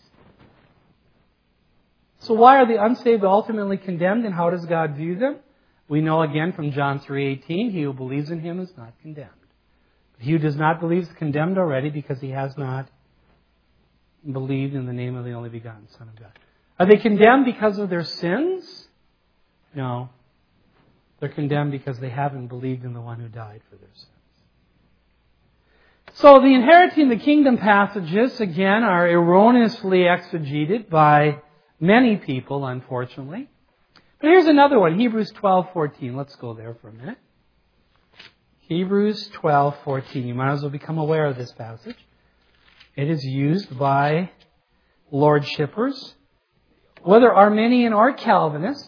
[SPEAKER 1] So why are the unsaved ultimately condemned, and how does God view them? We know again from John 3:18, he who believes in him is not condemned. But he who does not believe is condemned already because he has not believed in the name of the only begotten Son of God. Are they condemned because of their sins? No. They're condemned because they haven't believed in the one who died for their sins. So the inheriting the kingdom passages, again, are erroneously exegeted by many people, unfortunately. But here's another one, Hebrews 12:14. Let's go there for a minute. Hebrews 12:14. You might as well become aware of this passage. It is used by Lordshippers, whether Arminian or Calvinist.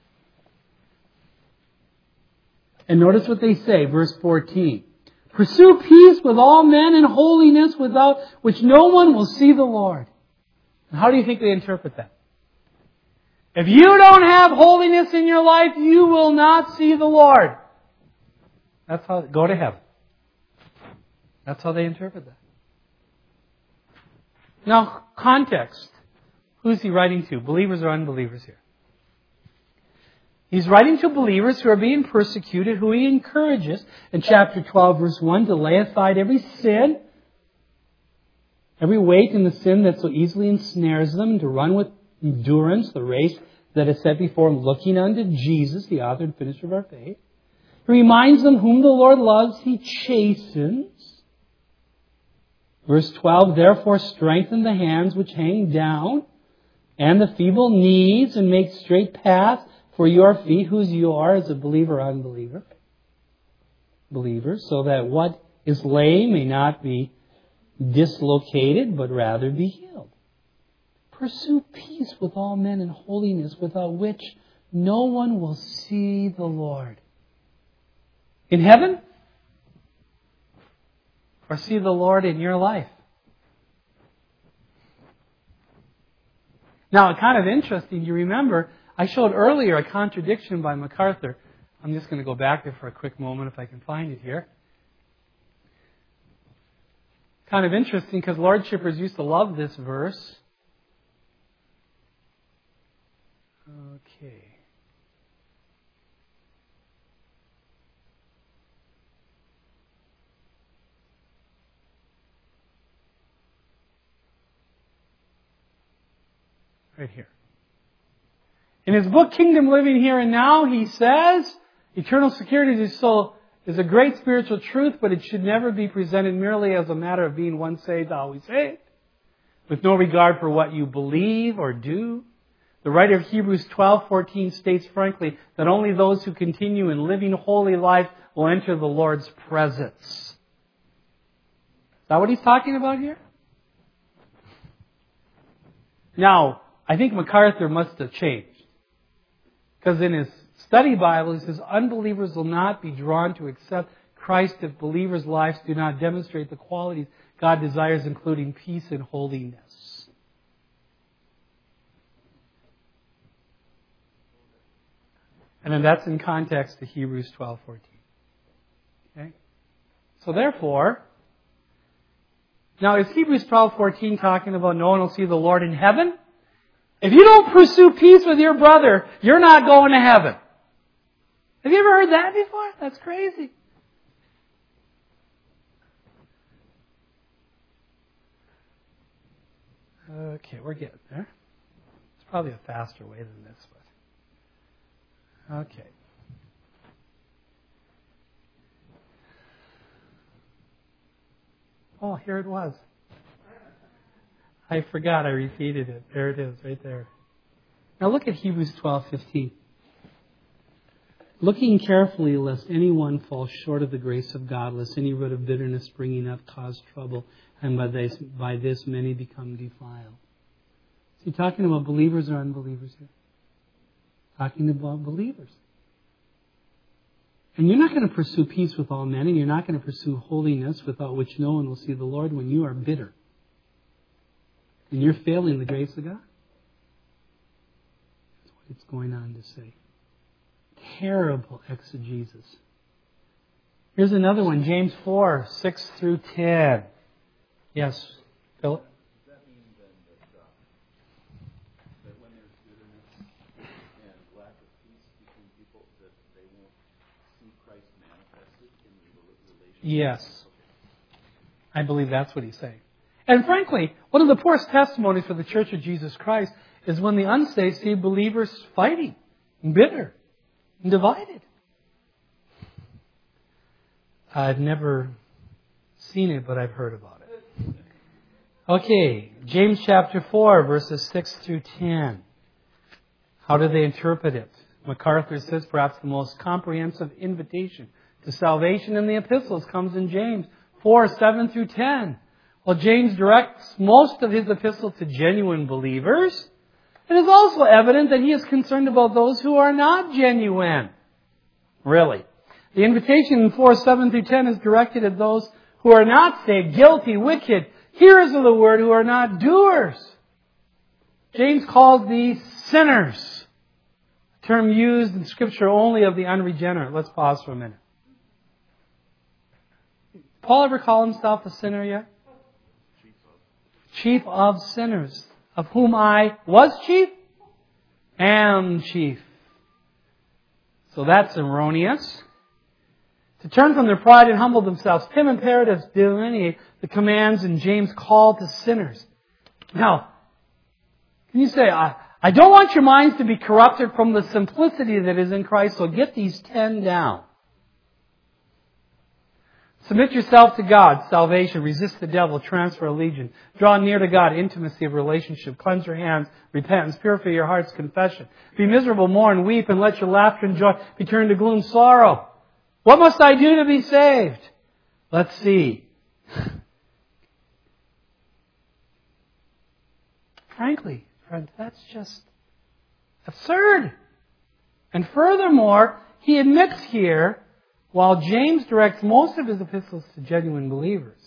[SPEAKER 1] And notice what they say, verse 14. Pursue peace with all men and holiness without which no one will see the Lord. And how do you think they interpret that? If you don't have holiness in your life, you will not see the Lord. That's how, go to heaven. That's how they interpret that. Now, context. Who's he writing to? Believers or unbelievers here? He's writing to believers who are being persecuted, who he encourages in chapter 12, verse 1, to lay aside every sin, every weight in the sin that so easily ensnares them, to run with endurance the race that is set before them, looking unto Jesus, the author and finisher of our faith. He reminds them whom the Lord loves, he chastens. Verse 12, therefore strengthen the hands which hang down, and the feeble knees, and make straight paths for your feet, whose you are as a believer or unbeliever. Believers, so that what is lame may not be dislocated, but rather be healed. Pursue peace with all men and holiness, without which no one will see the Lord. In heaven? Or see the Lord in your life? Now, it's kind of interesting. You remember, I showed earlier a contradiction by MacArthur. I'm just going to go back there for a quick moment if I can find it here. Kind of interesting because Lordshippers used to love this verse. Okay. Right here. In his book, Kingdom Living Here and Now, he says, eternal security is a great spiritual truth, but it should never be presented merely as a matter of being once saved, always saved, with no regard for what you believe or do. The writer of Hebrews 12:14 states frankly that only those who continue in living holy life will enter the Lord's presence. Is that what he's talking about here? Now, I think MacArthur must have changed. Because in his study Bible, he says, unbelievers will not be drawn to accept Christ if believers' lives do not demonstrate the qualities God desires, including peace and holiness. And then that's in context to Hebrews 12:14. Okay? So therefore, now is Hebrews 12:14 talking about no one will see the Lord in heaven? If you don't pursue peace with your brother, you're not going to heaven. Have you ever heard that before? That's crazy. Okay, we're getting there. It's probably a faster way than this, but okay. Oh, here it was. I forgot I repeated it. There it is, right there. Now look at Hebrews 12:15. Looking carefully lest anyone fall short of the grace of God, lest any root of bitterness springing up cause trouble, and by this many become defiled. Is he talking about believers or unbelievers here? Talking about believers. And you're not going to pursue peace with all men, and you're not going to pursue holiness without which no one will see the Lord when you are bitter. And you're failing the grace of God. That's what it's going on to say. Terrible exegesis. Here's another one, James 4, 6 through 10. Yes, Philip?
[SPEAKER 2] Does that mean then that when there's bitterness and lack of peace between people, that they won't see Christ manifested in the relationship?
[SPEAKER 1] Yes. I believe that's what he's saying. And frankly, one of the poorest testimonies for the Church of Jesus Christ is when the unsaved see believers fighting, and bitter, and divided. I've never seen it, but I've heard about it. Okay, James chapter 4, verses 6 through 10. How do they interpret it? MacArthur says perhaps the most comprehensive invitation to salvation in the epistles comes in James 4, 7 through 10. Well, James directs most of his epistle to genuine believers. It is also evident that he is concerned about those who are not genuine. Really. The invitation in 4, 7 through 10 is directed at those who are not saved, guilty, wicked, hearers of the word who are not doers. James calls these sinners, a term used in Scripture only of the unregenerate. Let's pause for a minute. Paul ever call himself a sinner yet? Chief of sinners, of whom I was chief, am chief. So that's erroneous. To turn from their pride and humble themselves. 10 imperatives delineate the commands in James' call to sinners. Now, can you say, I don't want your minds to be corrupted from the simplicity that is in Christ, so get these 10 down. Submit yourself to God, salvation. Resist the devil, transfer allegiance. Draw near to God, intimacy of relationship. Cleanse your hands, repentance. Purify your hearts, confession. Be miserable, mourn, weep, and let your laughter and joy be turned to gloom, sorrow. What must I do to be saved? Let's see. Frankly, friends, that's just absurd. And furthermore, he admits here, while James directs most of his epistles to genuine believers.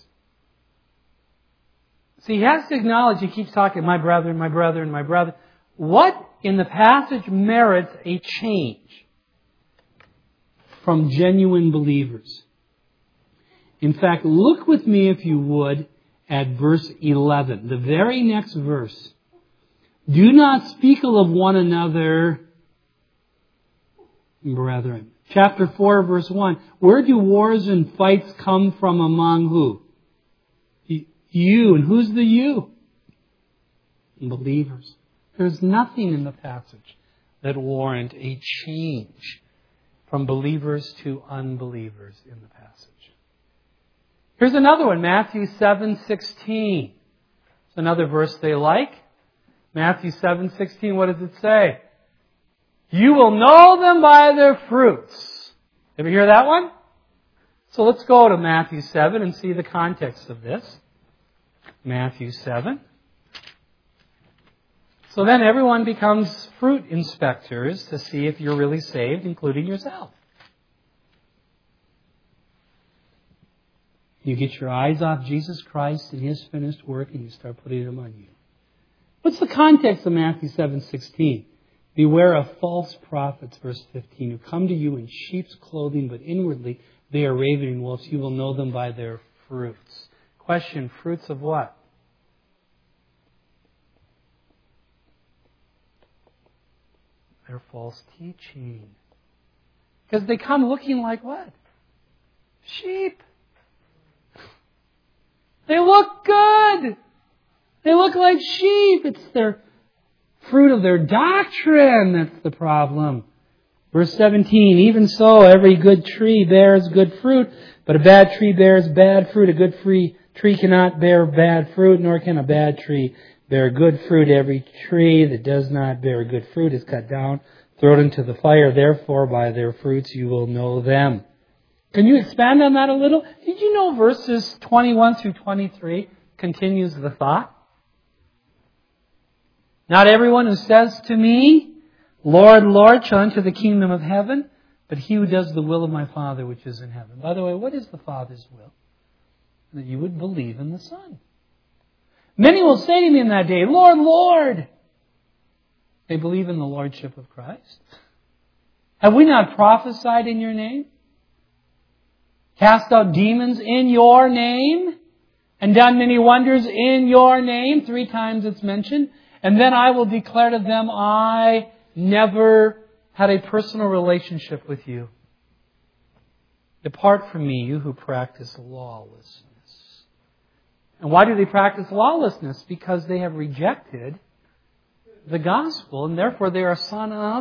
[SPEAKER 1] See, he has to acknowledge, he keeps talking, my brethren, my brethren, my brethren. What in the passage merits a change from genuine believers? In fact, look with me, if you would, at verse 11. The very next verse. Do not speak of one another, brethren. Chapter 4, verse 1. Where do wars and fights come from among who? You. And who's the you? Believers. There's nothing in the passage that warrant a change from believers to unbelievers in the passage. Here's another one, Matthew 7:16. It's another verse they like. Matthew 7:16, what does it say? You will know them by their fruits. Ever hear that one? So let's go to Matthew 7 and see the context of this. Matthew 7. So then everyone becomes fruit inspectors to see if you're really saved, including yourself. You get your eyes off Jesus Christ and His finished work and you start putting them on you. What's the context of Matthew 7:16? Beware of false prophets, verse 15, who come to you in sheep's clothing, but inwardly they are ravening wolves. You will know them by their fruits. Question, fruits of what? Their false teaching. Because they come looking like what? Sheep. They look good. They look like sheep. It's their fruit of their doctrine that's the problem. Verse 17, even so, every good tree bears good fruit, but a bad tree bears bad fruit. A good tree cannot bear bad fruit, nor can a bad tree bear good fruit. Every tree that does not bear good fruit is cut down, thrown into the fire. Therefore, by their fruits you will know them. Can you expand on that a little? Did you know verses 21 through 23 continues the thought? Not everyone who says to me, Lord, Lord, shall enter the kingdom of heaven, but he who does the will of my Father which is in heaven. By the way, what is the Father's will? That you would believe in the Son. Many will say to me in that day, Lord, Lord. They believe in the Lordship of Christ. Have we not prophesied in your name? Cast out demons in your name? And done many wonders in your name? 3 times it's mentioned. And then I will declare to them, I never had a personal relationship with you. Depart from me, you who practice lawlessness. And why do they practice lawlessness? Because they have rejected the gospel, and therefore they are a son of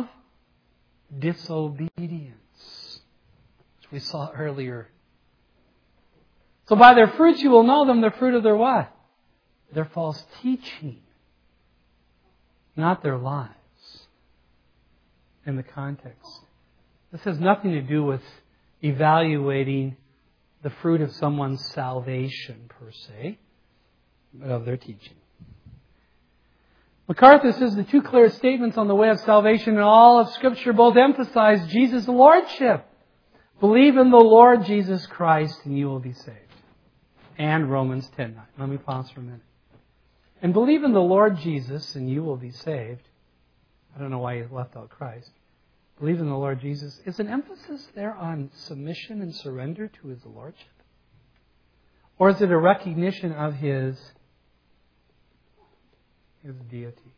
[SPEAKER 1] disobedience, which we saw earlier. So by their fruits you will know them, the fruit of their what? Their false teaching, not their lives. In the context. This has nothing to do with evaluating the fruit of someone's salvation per se, but of their teaching. MacArthur says the 2 clear statements on the way of salvation in all of Scripture both emphasize Jesus' Lordship. Believe in the Lord Jesus Christ and you will be saved. And Romans 10:9. Let me pause for a minute. And believe in the Lord Jesus and you will be saved. I don't know why he left out Christ. Believe in the Lord Jesus. Is an emphasis there on submission and surrender to His Lordship? Or is it a recognition of His deity?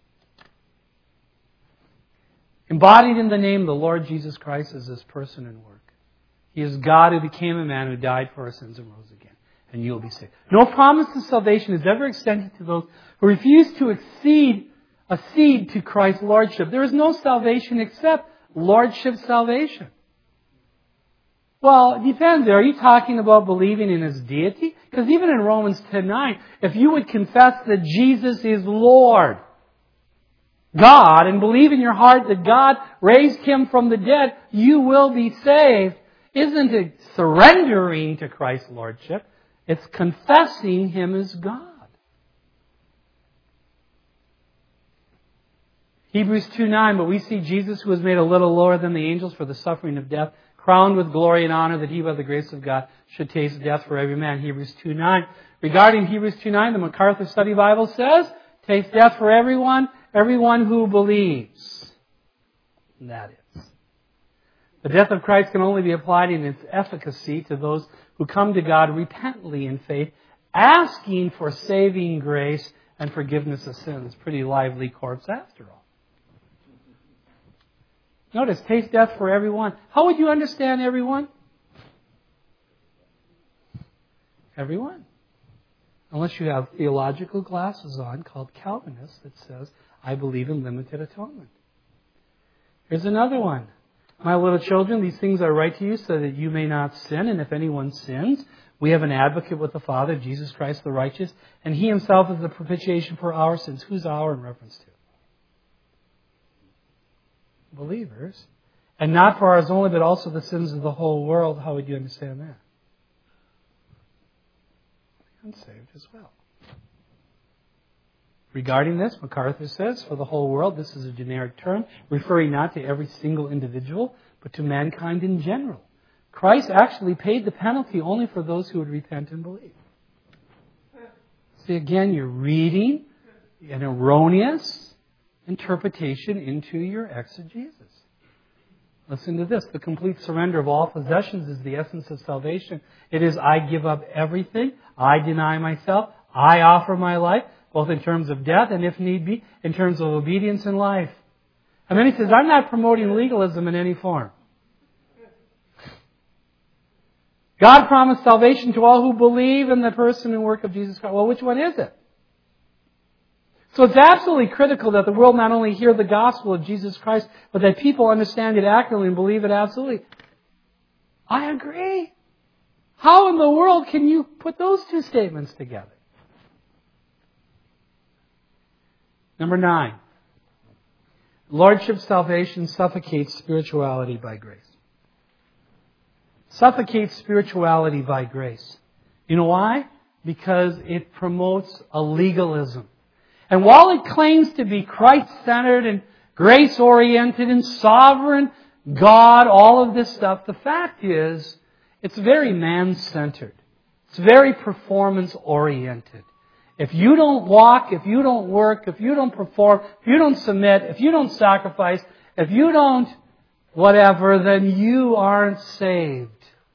[SPEAKER 1] Embodied in the name of the Lord Jesus Christ is His person and work. He is God who became a man who died for our sins and rose again. And you will be saved. No promise of salvation is ever extended to those who refuse to accede to Christ's Lordship. There is no salvation except Lordship salvation. Well, it depends. Are you talking about believing in His deity? Because even in Romans 10:9, if you would confess that Jesus is Lord, God, and believe in your heart that God raised Him from the dead, you will be saved. Isn't it surrendering to Christ's Lordship? It's confessing Him as God. Hebrews 2:9, but we see Jesus who was made a little lower than the angels for the suffering of death, crowned with glory and honor, that He by the grace of God should taste death for every man. Hebrews 2:9. Regarding Hebrews 2:9, the MacArthur Study Bible says, taste death for everyone who believes. And that is. The death of Christ can only be applied in its efficacy to those who come to God repentantly in faith, asking for saving grace and forgiveness of sins. Pretty lively corpse after all. Notice, taste death for everyone. How would you understand everyone? Everyone. Unless you have theological glasses on called Calvinists that says, I believe in limited atonement. Here's another one. My little children, these things I write to you so that you may not sin. And if anyone sins, we have an advocate with the Father, Jesus Christ the righteous. And He Himself is the propitiation for our sins. Who's our in reference to? Believers. And not for ours only, but also the sins of the whole world. How would you understand that? Unsaved as well. Regarding this, MacArthur says, for the whole world, this is a generic term, referring not to every single individual, but to mankind in general. Christ actually paid the penalty only for those who would repent and believe. See, again, you're reading an erroneous interpretation into your exegesis. Listen to this. The complete surrender of all possessions is the essence of salvation. It is, I give up everything. I deny myself. I offer my life, both in terms of death and, if need be, in terms of obedience in life. And then he says, I'm not promoting legalism in any form. God promised salvation to all who believe in the person and work of Jesus Christ. Well, which one is it? So it's absolutely critical that the world not only hear the gospel of Jesus Christ, but that people understand it accurately and believe it absolutely. I agree. How in the world can you put those two statements together? Number 9. Lordship salvation suffocates spirituality by grace. Suffocates spirituality by grace. You know why? Because it promotes a legalism. And while it claims to be Christ-centered and grace-oriented and sovereign God, all of this stuff. The fact is, it's very man-centered. It's very performance-oriented. If you don't walk, if you don't work, if you don't perform, if you don't submit, if you don't sacrifice, if you don't whatever, then you aren't saved.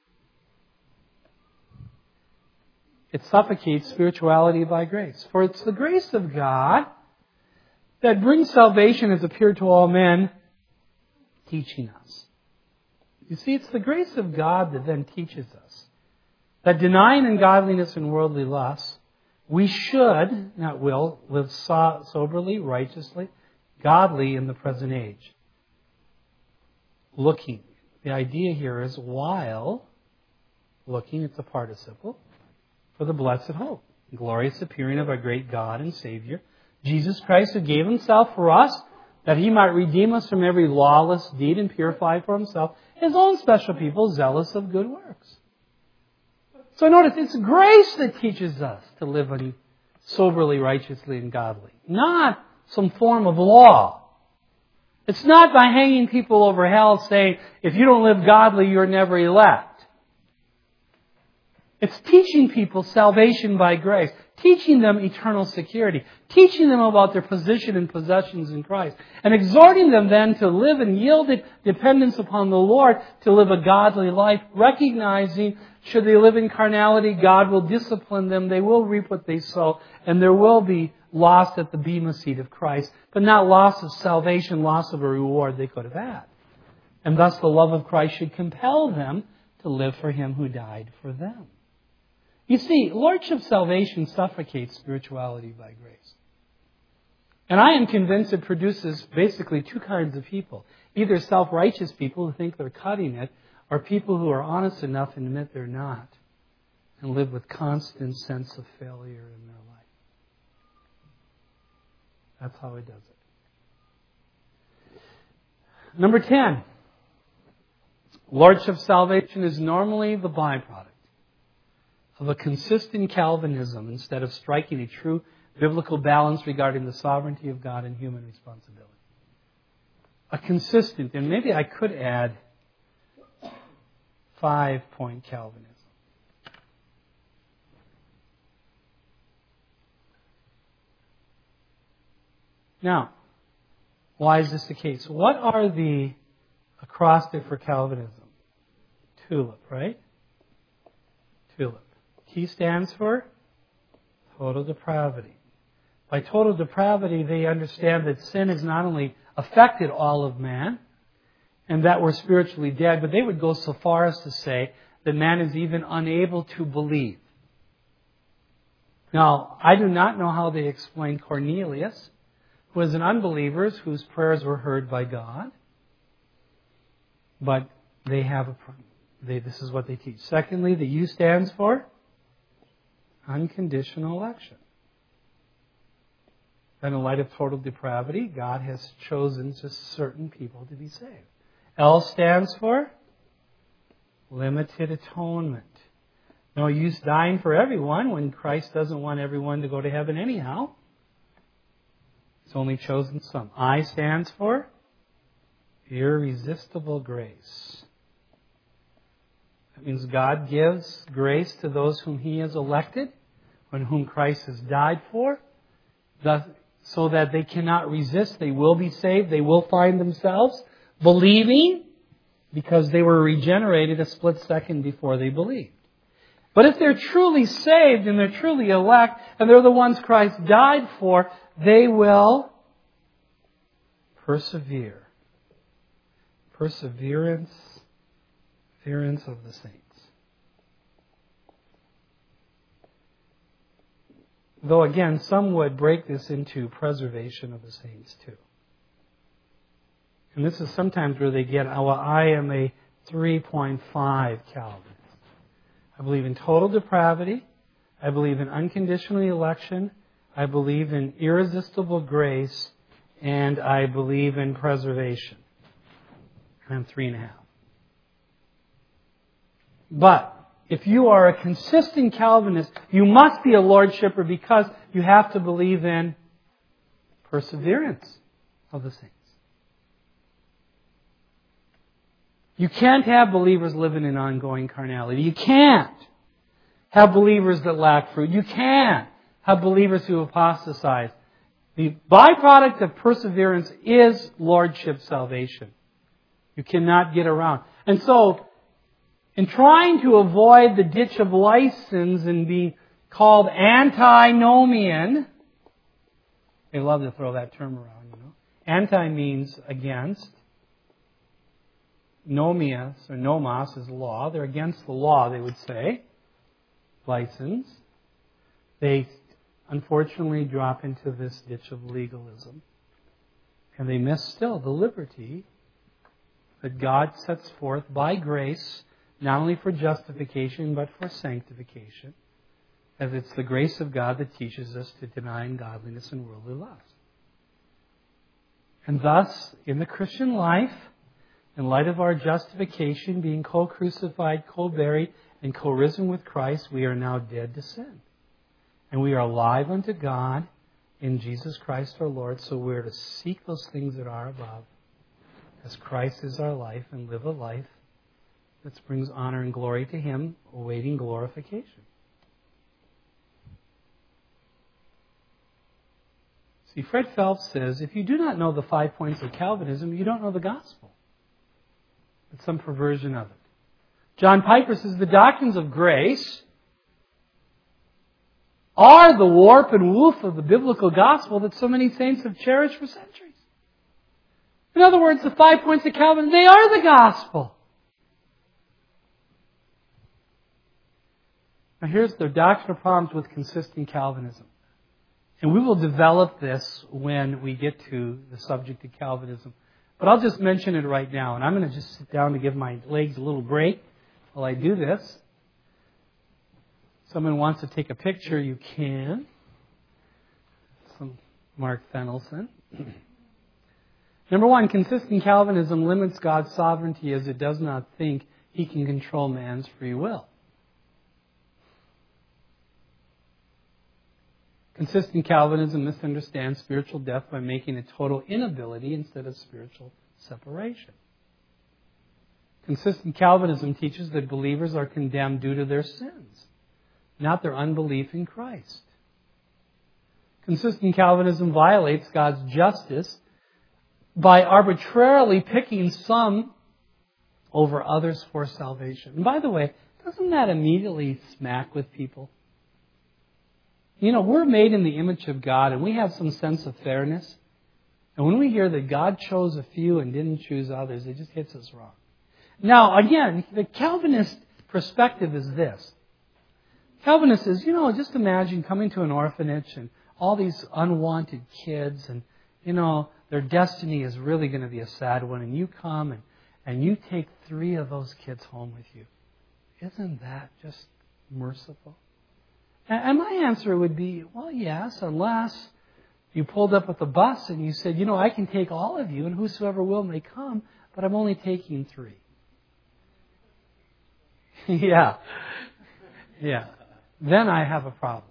[SPEAKER 1] It suffocates spirituality by grace. For it's the grace of God that brings salvation as appeared to all men, teaching us. You see, it's the grace of God that then teaches us that denying ungodliness and worldly lusts, we should, not will, live soberly, righteously, godly in the present age. Looking. The idea here is while looking, it's a participle, for the blessed hope, glorious appearing of our great God and Savior, Jesus Christ, who gave Himself for us, that He might redeem us from every lawless deed and purify for Himself His own special people, zealous of good works. So notice, it's grace that teaches us to live soberly, righteously, and godly. Not some form of law. It's not by hanging people over hell saying, if you don't live godly, you're never elect. It's teaching people salvation by grace. Teaching them eternal security. Teaching them about their position and possessions in Christ. And exhorting them then to live in yielded dependence upon the Lord, to live a godly life, recognizing should they live in carnality, God will discipline them, they will reap what they sow, and there will be loss at the bema seat of Christ, but not loss of salvation, loss of a reward they could have had. And thus the love of Christ should compel them to live for Him who died for them. You see, lordship salvation suffocates spirituality by grace. And I am convinced it produces basically two kinds of people. Either self-righteous people who think they're cutting it, or people who are honest enough and admit they're not, and live with constant sense of failure in their life. That's how it does it. Number 10. Lordship salvation is normally the byproduct of a consistent Calvinism instead of striking a true biblical balance regarding the sovereignty of God and human responsibility. A consistent, and maybe I could add 5-point Calvinism. Now, why is this the case? What are the acrostic for Calvinism? TULIP, right? TULIP. T stands for total depravity. By total depravity, they understand that sin has not only affected all of man, and that we're spiritually dead, but they would go so far as to say that man is even unable to believe. Now, I do not know how they explain Cornelius, who was an unbeliever whose prayers were heard by God, but they have this is what they teach. Secondly, the U stands for unconditional election. And in light of total depravity, God has chosen just certain people to be saved. L stands for limited atonement. No use dying for everyone when Christ doesn't want everyone to go to heaven anyhow. He's only chosen some. I stands for irresistible grace. That means God gives grace to those whom He has elected, and whom Christ has died for, so that they cannot resist. They will be saved. They will find themselves believing because they were regenerated a split second before they believed. But if they're truly saved and they're truly elect and they're the ones Christ died for, they will persevere. Perseverance of the saints. Though again, some would break this into preservation of the saints too. And this is sometimes where they get, well, I am a 3.5 Calvinist. I believe in total depravity. I believe in unconditional election. I believe in irresistible grace. And I believe in preservation. I'm 3.5. But if you are a consistent Calvinist, you must be a lordshipper because you have to believe in perseverance of the saints. You can't have believers living in ongoing carnality. You can't have believers that lack fruit. You can't have believers who apostatize. The byproduct of perseverance is lordship salvation. You cannot get around. And so, in trying to avoid the ditch of license and be called antinomian, they love to throw that term around, you know. Anti means against. Nomias or nomos is law. They're against the law, they would say. License. They unfortunately drop into this ditch of legalism. And they miss still the liberty that God sets forth by grace, not only for justification, but for sanctification. As it's the grace of God that teaches us to deny ungodliness and worldly lust. And thus, in the Christian life, in light of our justification, being co-crucified, co-buried, and co-risen with Christ, we are now dead to sin. And we are alive unto God in Jesus Christ our Lord, so we're to seek those things that are above, as Christ is our life, and live a life that brings honor and glory to Him, awaiting glorification. See, Fred Phelps says, if you do not know the 5 points of Calvinism, you don't know the gospel. It's some perversion of it. John Piper says, the doctrines of grace are the warp and woof of the biblical gospel that so many saints have cherished for centuries. In other words, the 5 points of Calvin, they are the gospel. Now here's the doctrinal problems with consistent Calvinism. And we will develop this when we get to the subject of Calvinism. But I'll just mention it right now. And I'm going to just sit down to give my legs a little break while I do this. Someone wants to take a picture, you can. Some Mark Fennelson. Number one, consistent Calvinism limits God's sovereignty as it does not think He can control man's free will. Consistent Calvinism misunderstands spiritual death by making it total inability instead of spiritual separation. Consistent Calvinism teaches that believers are condemned due to their sins, not their unbelief in Christ. Consistent Calvinism violates God's justice by arbitrarily picking some over others for salvation. And by the way, doesn't that immediately smack with people? You know, we're made in the image of God and we have some sense of fairness. And when we hear that God chose a few and didn't choose others, it just hits us wrong. Now, again, the Calvinist perspective is this. Calvinist is, just imagine coming to an orphanage and all these unwanted kids and, their destiny is really going to be a sad one. And you come and you take 3 of those kids home with you. Isn't that just merciful? And my answer would be, well, yes, unless you pulled up with a bus and you said, I can take all of you and whosoever will may come, but I'm only taking 3. Yeah. Then I have a problem.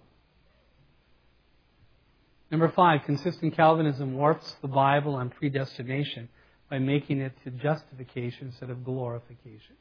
[SPEAKER 1] Number 5, consistent Calvinism warps the Bible on predestination by making it to justification instead of glorification.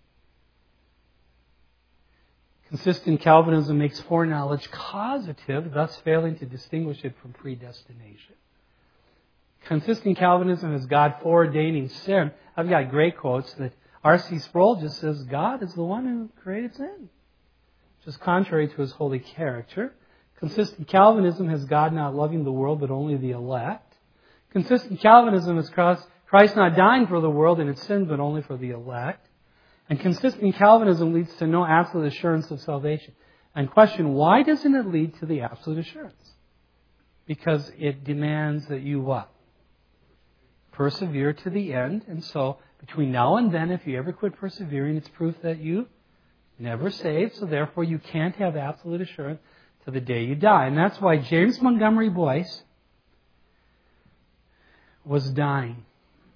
[SPEAKER 1] Consistent Calvinism makes foreknowledge causative, thus failing to distinguish it from predestination. Consistent Calvinism is God foreordaining sin. I've got great quotes that R.C. Sproul just says God is the one who created sin, which is contrary to His holy character. Consistent Calvinism has God not loving the world but only the elect. Consistent Calvinism is Christ not dying for the world and its sins but only for the elect. And consistent Calvinism leads to no absolute assurance of salvation. And question, why doesn't it lead to the absolute assurance? Because it demands that you what? Persevere to the end. And so between now and then, if you ever quit persevering, it's proof that you never saved. So therefore you can't have absolute assurance to the day you die. And that's why James Montgomery Boyce was dying.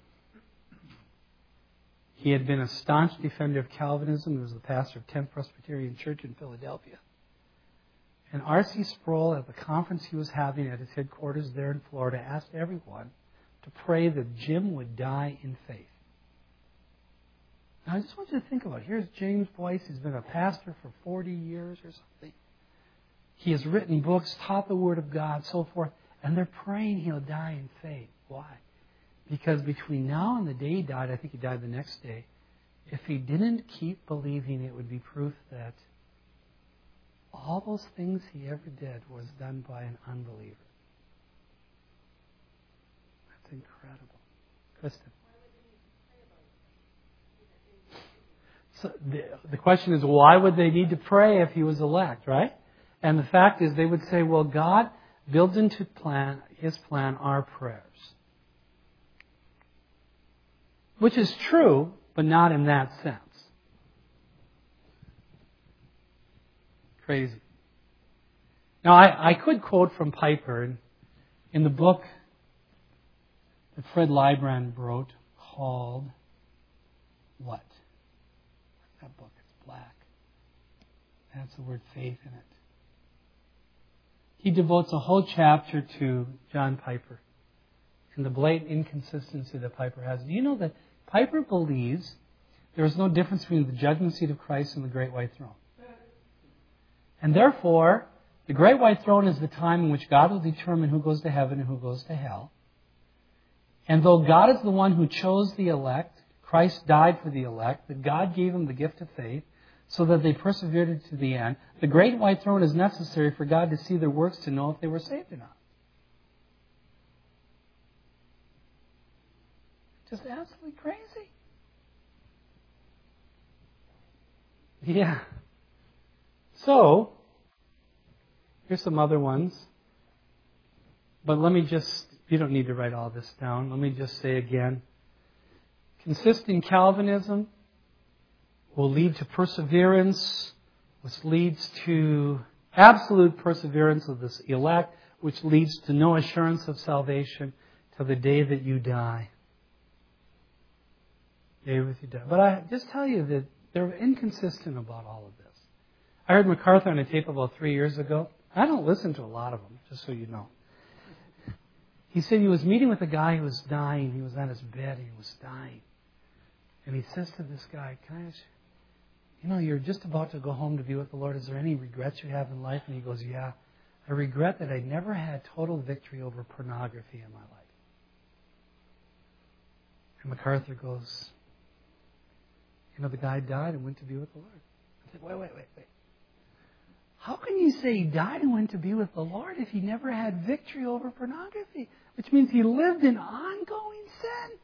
[SPEAKER 1] He had been a staunch defender of Calvinism. He was the pastor of 10th Presbyterian Church in Philadelphia. And R.C. Sproul, at the conference he was having at his headquarters there in Florida, asked everyone to pray that Jim would die in faith. Now, I just want you to think about it. Here's James Boyce. He's been a pastor for 40 years or something. He has written books, taught the Word of God, so forth. And they're praying he'll die in faith. Why? Because between now and the day he died, I think he died the next day, if he didn't keep believing, it would be proof that all those things he ever did was done by an unbeliever. That's incredible. Kristen. So the question is, why would they need to pray if he was elect, right? And the fact is, they would say, well, God builds into His plan our prayers. Which is true, but not in that sense. Crazy. Now, I could quote from Piper in the book that Fred Leibrand wrote called what? What's that book? It's black. That's the word faith in it. He devotes a whole chapter to John Piper and the blatant inconsistency that Piper has. Do you know that Piper believes there is no difference between the judgment seat of Christ and the great white throne? And therefore, the great white throne is the time in which God will determine who goes to heaven and who goes to hell. And though God is the one who chose the elect, Christ died for the elect, that God gave them the gift of faith so that they persevered to the end. The great white throne is necessary for God to see their works to know if they were saved or not. Just absolutely crazy. Yeah. So, here's some other ones. But let me just, you don't need to write all this down. Let me just say again. Consistent Calvinism will lead to perseverance, which leads to absolute perseverance of this elect, which leads to no assurance of salvation till the day that you die. Day with you die. But I just tell you that they're inconsistent about all of this. I heard MacArthur on a tape about 3 years ago. I don't listen to a lot of them, just so you know. He said he was meeting with a guy who was dying. He was on his bed and he was dying. And he says to this guy, can I ask you, you're just about to go home to be with the Lord. Is there any regrets you have in life? And he goes, yeah. I regret that I never had total victory over pornography in my life. And MacArthur goes, the guy died and went to be with the Lord. I said, wait. How can you say he died and went to be with the Lord if he never had victory over pornography? Which means he lived in ongoing sin.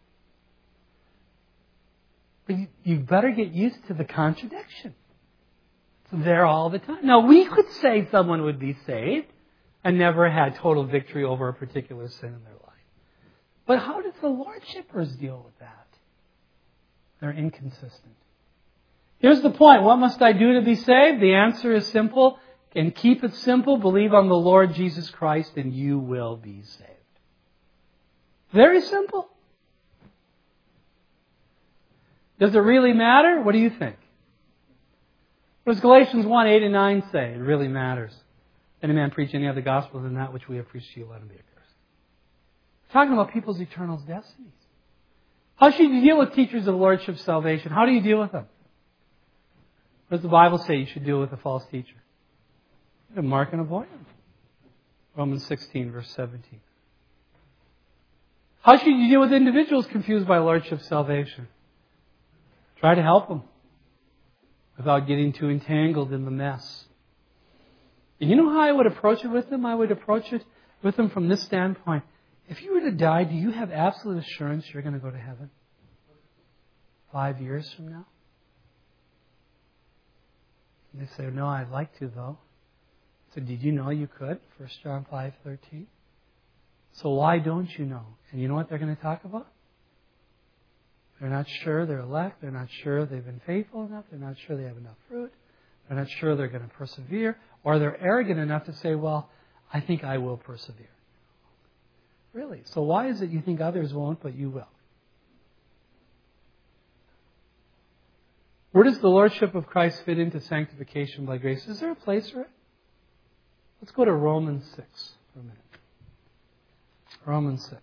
[SPEAKER 1] But you better get used to the contradiction. It's there all the time. Now, we could say someone would be saved and never had total victory over a particular sin in their life. But how does the Lordshippers deal with that? They're inconsistent. Here's the point. What must I do to be saved? The answer is simple. And keep it simple. Believe on the Lord Jesus Christ and you will be saved. Very simple. Does it really matter? What do you think? What does Galatians 1, 8 and 9 say? It really matters. If any man preach any other gospel than that which we have preached to you, let him be accursed. It's talking about people's eternal destinies. How should you deal with teachers of lordship salvation? How do you deal with them? What does the Bible say you should deal with a false teacher? You mark and avoid them. Romans 16, verse 17. How should you deal with individuals confused by lordship salvation? Try to help them without getting too entangled in the mess. And you know how I would approach it with them? I would approach it with them from this standpoint. If you were to die, do you have absolute assurance you're going to go to heaven 5 years from now? And they say, no, I'd like to, though. So did you know you could? 1 John 5:13. So why don't you know? And you know what they're going to talk about? They're not sure they're elect. They're not sure they've been faithful enough. They're not sure they have enough fruit. They're not sure they're going to persevere. Or they're arrogant enough to say, well, I think I will persevere. Really? So why is it you think others won't, but you will? Where does the Lordship of Christ fit into sanctification by grace? Is there a place for it? Let's go to Romans 6 for a minute. Romans 6.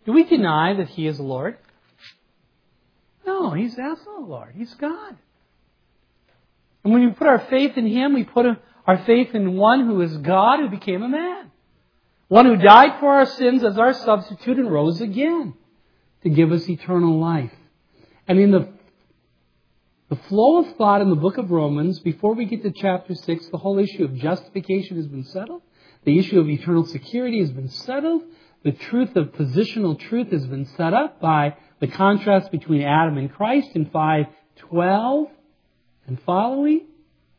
[SPEAKER 1] Do we deny that He is Lord? No, He's absolute Lord. He's God. And when we put our faith in Him, we put our faith in one who is God, who became a man. One who died for our sins as our substitute and rose again to give us eternal life. And in the flow of thought in the book of Romans, before we get to chapter 6, the whole issue of justification has been settled. The issue of eternal security has been settled. The truth of positional truth has been set up by the contrast between Adam and Christ in 5:12 and following.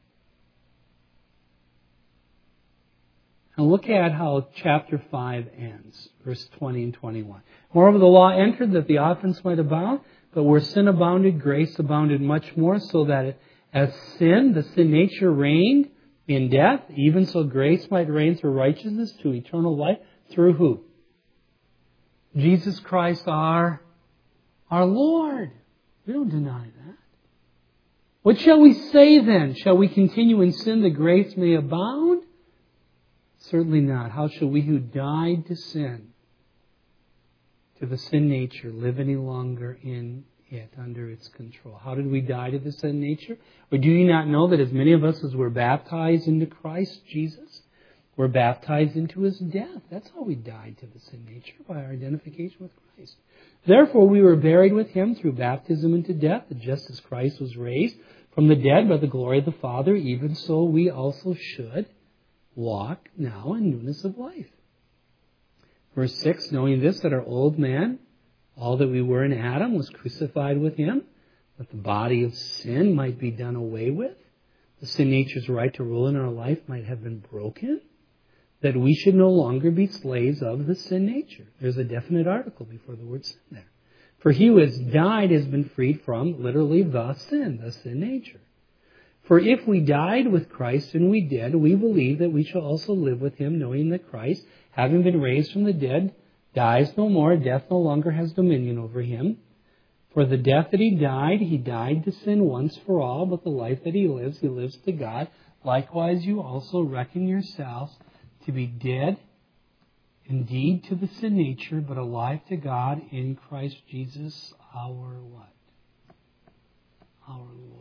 [SPEAKER 1] And look at how chapter 5 ends, verse 20 and 21. Moreover, the law entered that the offense might abound, but where sin abounded, grace abounded much more, so that as sin, the sin nature reigned in death, even so grace might reign through righteousness to eternal life. Through who? Jesus Christ our Lord. We don't deny that. What shall we say then? Shall we continue in sin that grace may abound? Certainly not. How shall we who died to sin, to the sin nature, live any longer in it, under its control? How did we die to the sin nature? Or do you not know that as many of us as were baptized into Christ Jesus, were baptized into His death? That's how we died to the sin nature, by our identification with Christ. Therefore we were buried with Him through baptism into death, that just as Christ was raised from the dead by the glory of the Father, even so we also should walk now in newness of life. Verse 6, knowing this, that our old man, all that we were in Adam, was crucified with Him, that the body of sin might be done away with, the sin nature's right to rule in our life might have been broken, that we should no longer be slaves of the sin nature. There's a definite article before the word sin there. For he who has died has been freed from, literally, the sin nature. For if we died with Christ, and we did, we believe that we shall also live with Him, knowing that Christ, having been raised from the dead, dies no more, death no longer has dominion over Him. For the death that He died to sin once for all, but the life that He lives to God. Likewise, you also reckon yourselves to be dead indeed to the sin nature, but alive to God in Christ Jesus our what? Our Lord.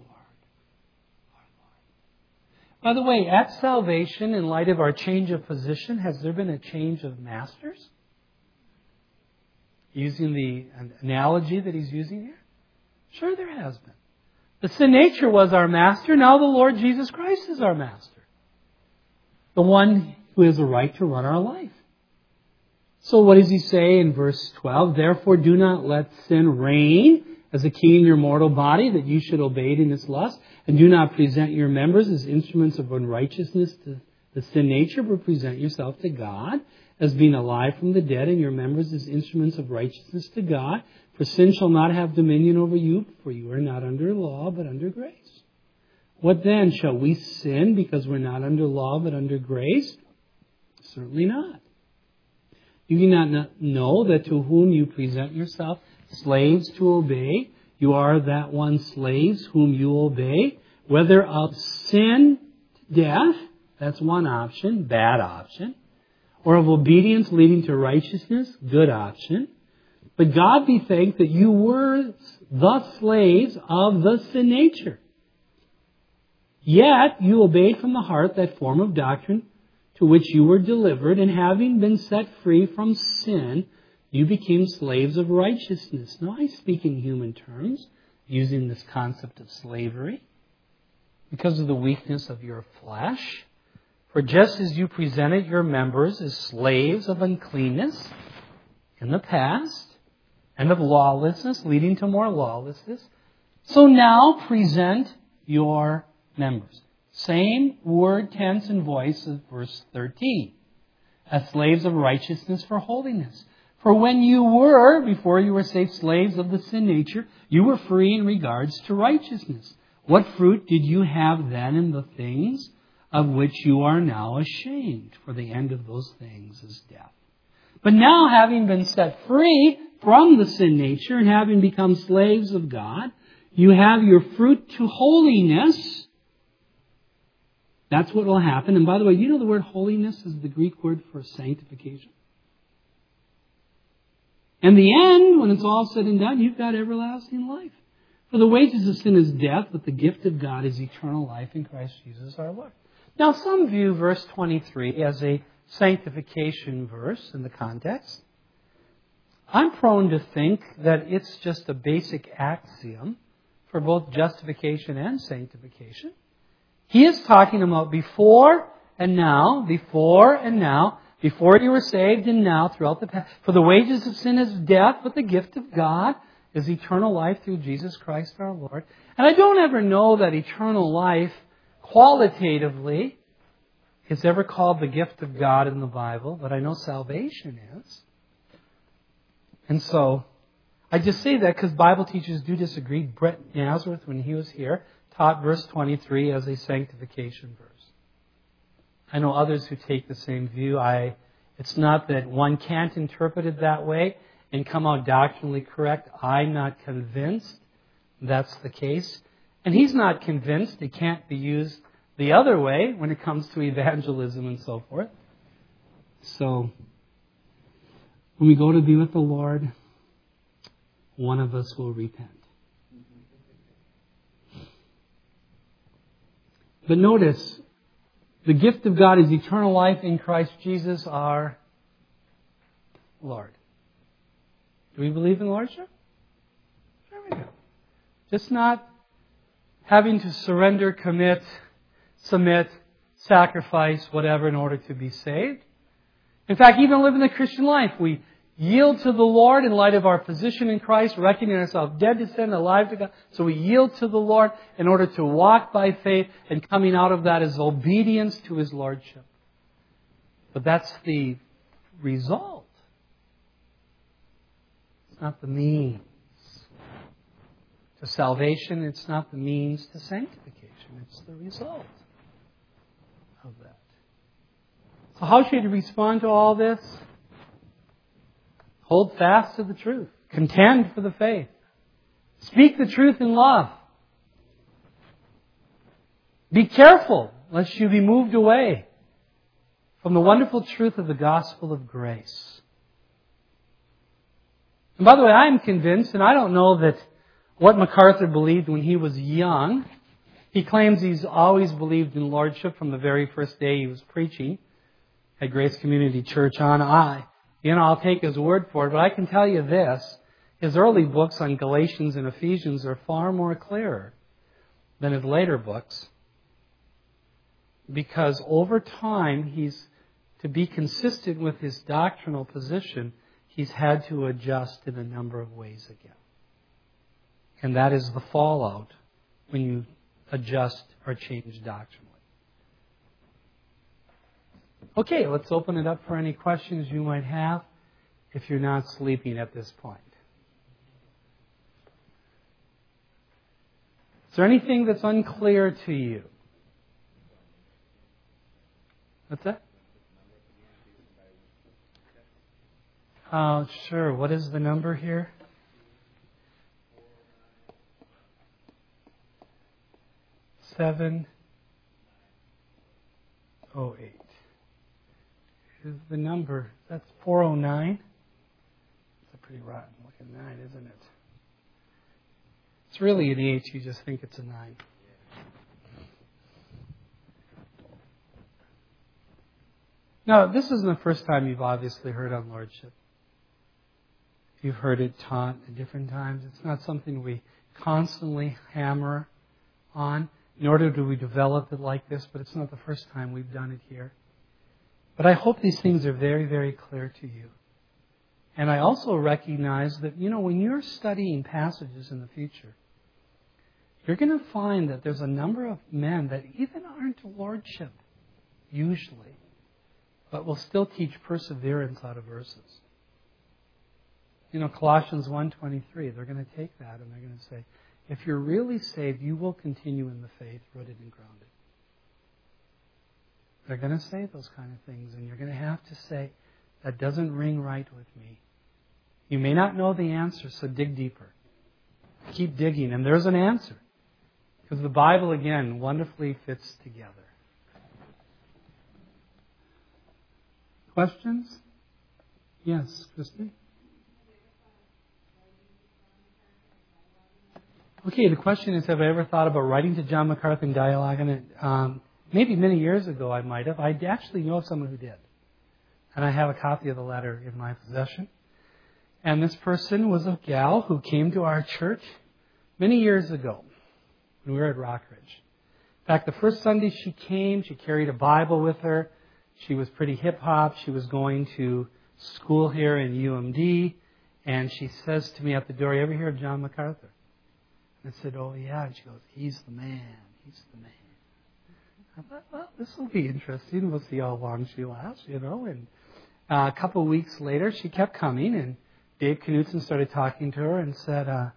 [SPEAKER 1] By the way, at salvation, in light of our change of position, has there been a change of masters? Using the analogy that he's using here? Sure, there has been. The sin nature was our master. Now the Lord Jesus Christ is our master. The one who has a right to run our life. So what does he say in verse 12? Therefore do not let sin reign as a king in your mortal body, that you should obey it in its lust. And do not present your members as instruments of unrighteousness to the sin nature, but present yourself to God as being alive from the dead, and your members as instruments of righteousness to God. For sin shall not have dominion over you, for you are not under law, but under grace. What then? Shall we sin because we're not under law, but under grace? Certainly not. Do you not know that to whom you present yourself slaves to obey, you are that one slaves whom you obey, whether of sin to death, that's one option, bad option, or of obedience leading to righteousness, good option. But God be thanked that you were the slaves of the sin nature. Yet you obeyed from the heart that form of doctrine to which you were delivered, and having been set free from sin, you became slaves of righteousness. Now I speak in human terms, using this concept of slavery, because of the weakness of your flesh. For just as you presented your members as slaves of uncleanness in the past, and of lawlessness leading to more lawlessness, so now present your members. Same word, tense, and voice as verse 13. As slaves of righteousness for holiness. For when you were, before you were saved, slaves of the sin nature, you were free in regards to righteousness. What fruit did you have then in the things of which you are now ashamed? For the end of those things is death. But now, having been set free from the sin nature and having become slaves of God, you have your fruit to holiness. That's what will happen. And by the way, you know the word holiness is the Greek word for sanctification? In the end, when it's all said and done, you've got everlasting life. For the wages of sin is death, but the gift of God is eternal life in Christ Jesus our Lord. Now, some view verse 23 as a sanctification verse in the context. I'm prone to think that it's just a basic axiom for both justification and sanctification. He is talking about before and now, before you were saved and now throughout the past. For the wages of sin is death, but the gift of God is eternal life through Jesus Christ our Lord. And I don't ever know that eternal life qualitatively is ever called the gift of God in the Bible, but I know salvation is. And so, I just say that because Bible teachers do disagree. Brett Nazareth, when he was here, taught verse 23 as a sanctification verse. I know others who take the same view. It's not that one can't interpret it that way and come out doctrinally correct. I'm not convinced that's the case. And he's not convinced it can't be used the other way when it comes to evangelism and so forth. So, when we go to be with the Lord, one of us will repent. But notice, the gift of God is eternal life in Christ Jesus our Lord. Do we believe in Lordship? There we go. Just not having to surrender, commit, submit, sacrifice, whatever in order to be saved. In fact, even living the Christian life, we yield to the Lord in light of our position in Christ, reckoning ourselves dead to sin, alive to God. So we yield to the Lord in order to walk by faith, and coming out of that is obedience to His Lordship. But that's the result. It's not the means to salvation. It's not the means to sanctification. It's the result of that. So how should you respond to all this? Hold fast to the truth. Contend for the faith. Speak the truth in love. Be careful lest you be moved away from the wonderful truth of the gospel of grace. And by the way, I am convinced, and I don't know that what MacArthur believed when he was young. He claims he's always believed in Lordship from the very first day he was preaching at Grace Community Church on. I'll take his word for it, but I can tell you this. His early books on Galatians and Ephesians are far more clearer than his later books. Because over time, to be consistent with his doctrinal position, he's had to adjust in a number of ways again. And that is the fallout when you adjust or change doctrinally. Okay, let's open it up for any questions you might have if you're not sleeping at this point. Is there anything that's unclear to you? What's that? Sure. What is the number here? 708. Is the number. That's 409. It's a pretty rotten looking 9, isn't it? It's really an 8. You just think it's a 9. Now, this isn't the first time you've obviously heard on Lordship. You've heard it taught at different times. It's not something we constantly hammer on, nor do we develop it like this, but it's not the first time we've done it here. But I hope these things are very, very clear to you. And I also recognize that, when you're studying passages in the future, you're going to find that there's a number of men that even aren't Lordship, usually, but will still teach perseverance out of verses. Colossians 1:23, they're going to take that and they're going to say, if you're really saved, you will continue in the faith, rooted and grounded. They're going to say those kind of things, and you're going to have to say, that doesn't ring right with me. You may not know the answer, so dig deeper. Keep digging, and there's an answer. Because the Bible, again, wonderfully fits together. Questions? Yes, Christy? Okay, the question is, have I ever thought about writing to John MacArthur and dialoguing it? Maybe many years ago I might have. I actually know of someone who did. And I have a copy of the letter in my possession. And this person was a gal who came to our church many years ago when we were at Rockridge. In fact, the first Sunday she came, she carried a Bible with her. She was pretty hip-hop. She was going to school here in UMD. And she says to me at the door, "You ever hear of John MacArthur?" I said, "Oh, yeah." And she goes, "He's the man. He's the man." I thought, well, this will be interesting. We'll see how long she lasts, And a couple of weeks later, she kept coming, and Dave Knutson started talking to her and said, "Why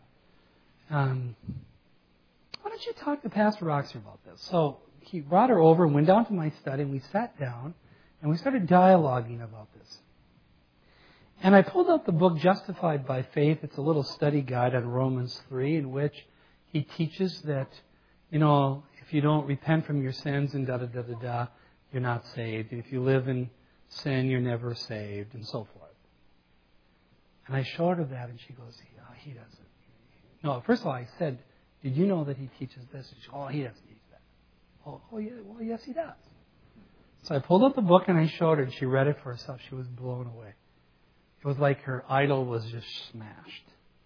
[SPEAKER 1] don't you talk to Pastor Roxer about this?" So he brought her over and went down to my study, and we sat down, and we started dialoguing about this. And I pulled out the book Justified by Faith. It's a little study guide on Romans 3 in which he teaches that, if you don't repent from your sins and da-da-da-da-da, you're not saved. If you live in sin, you're never saved, and so forth. And I showed her that, and she goes, he doesn't. No, first of all, I said, "Did you know that he teaches this?" And she goes, "Oh, he doesn't teach that." Oh, yeah, well, yes, he does. So I pulled up the book, and I showed her, and she read it for herself. She was blown away. It was like her idol was just smashed.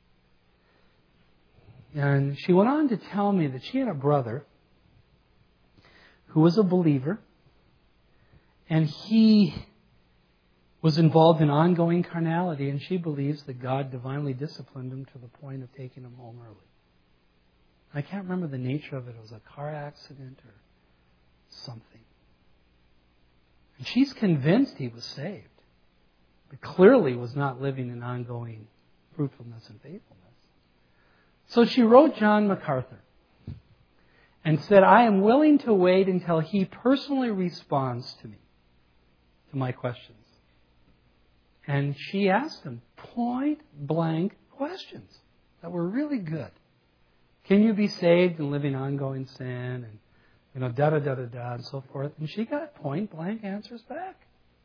[SPEAKER 1] And she went on to tell me that she had a brother who was a believer, and he was involved in ongoing carnality, and she believes that God divinely disciplined him to the point of taking him home early. I can't remember the nature of it. It was a car accident or something. And she's convinced he was saved, but clearly was not living in ongoing fruitfulness and faithfulness. So she wrote John MacArthur and said, "I am willing to wait until he personally responds to me, to my questions." And she asked him point-blank questions that were really good. Can you be saved and live in ongoing sin? And, da-da-da-da-da, and so forth. And she got point-blank answers back.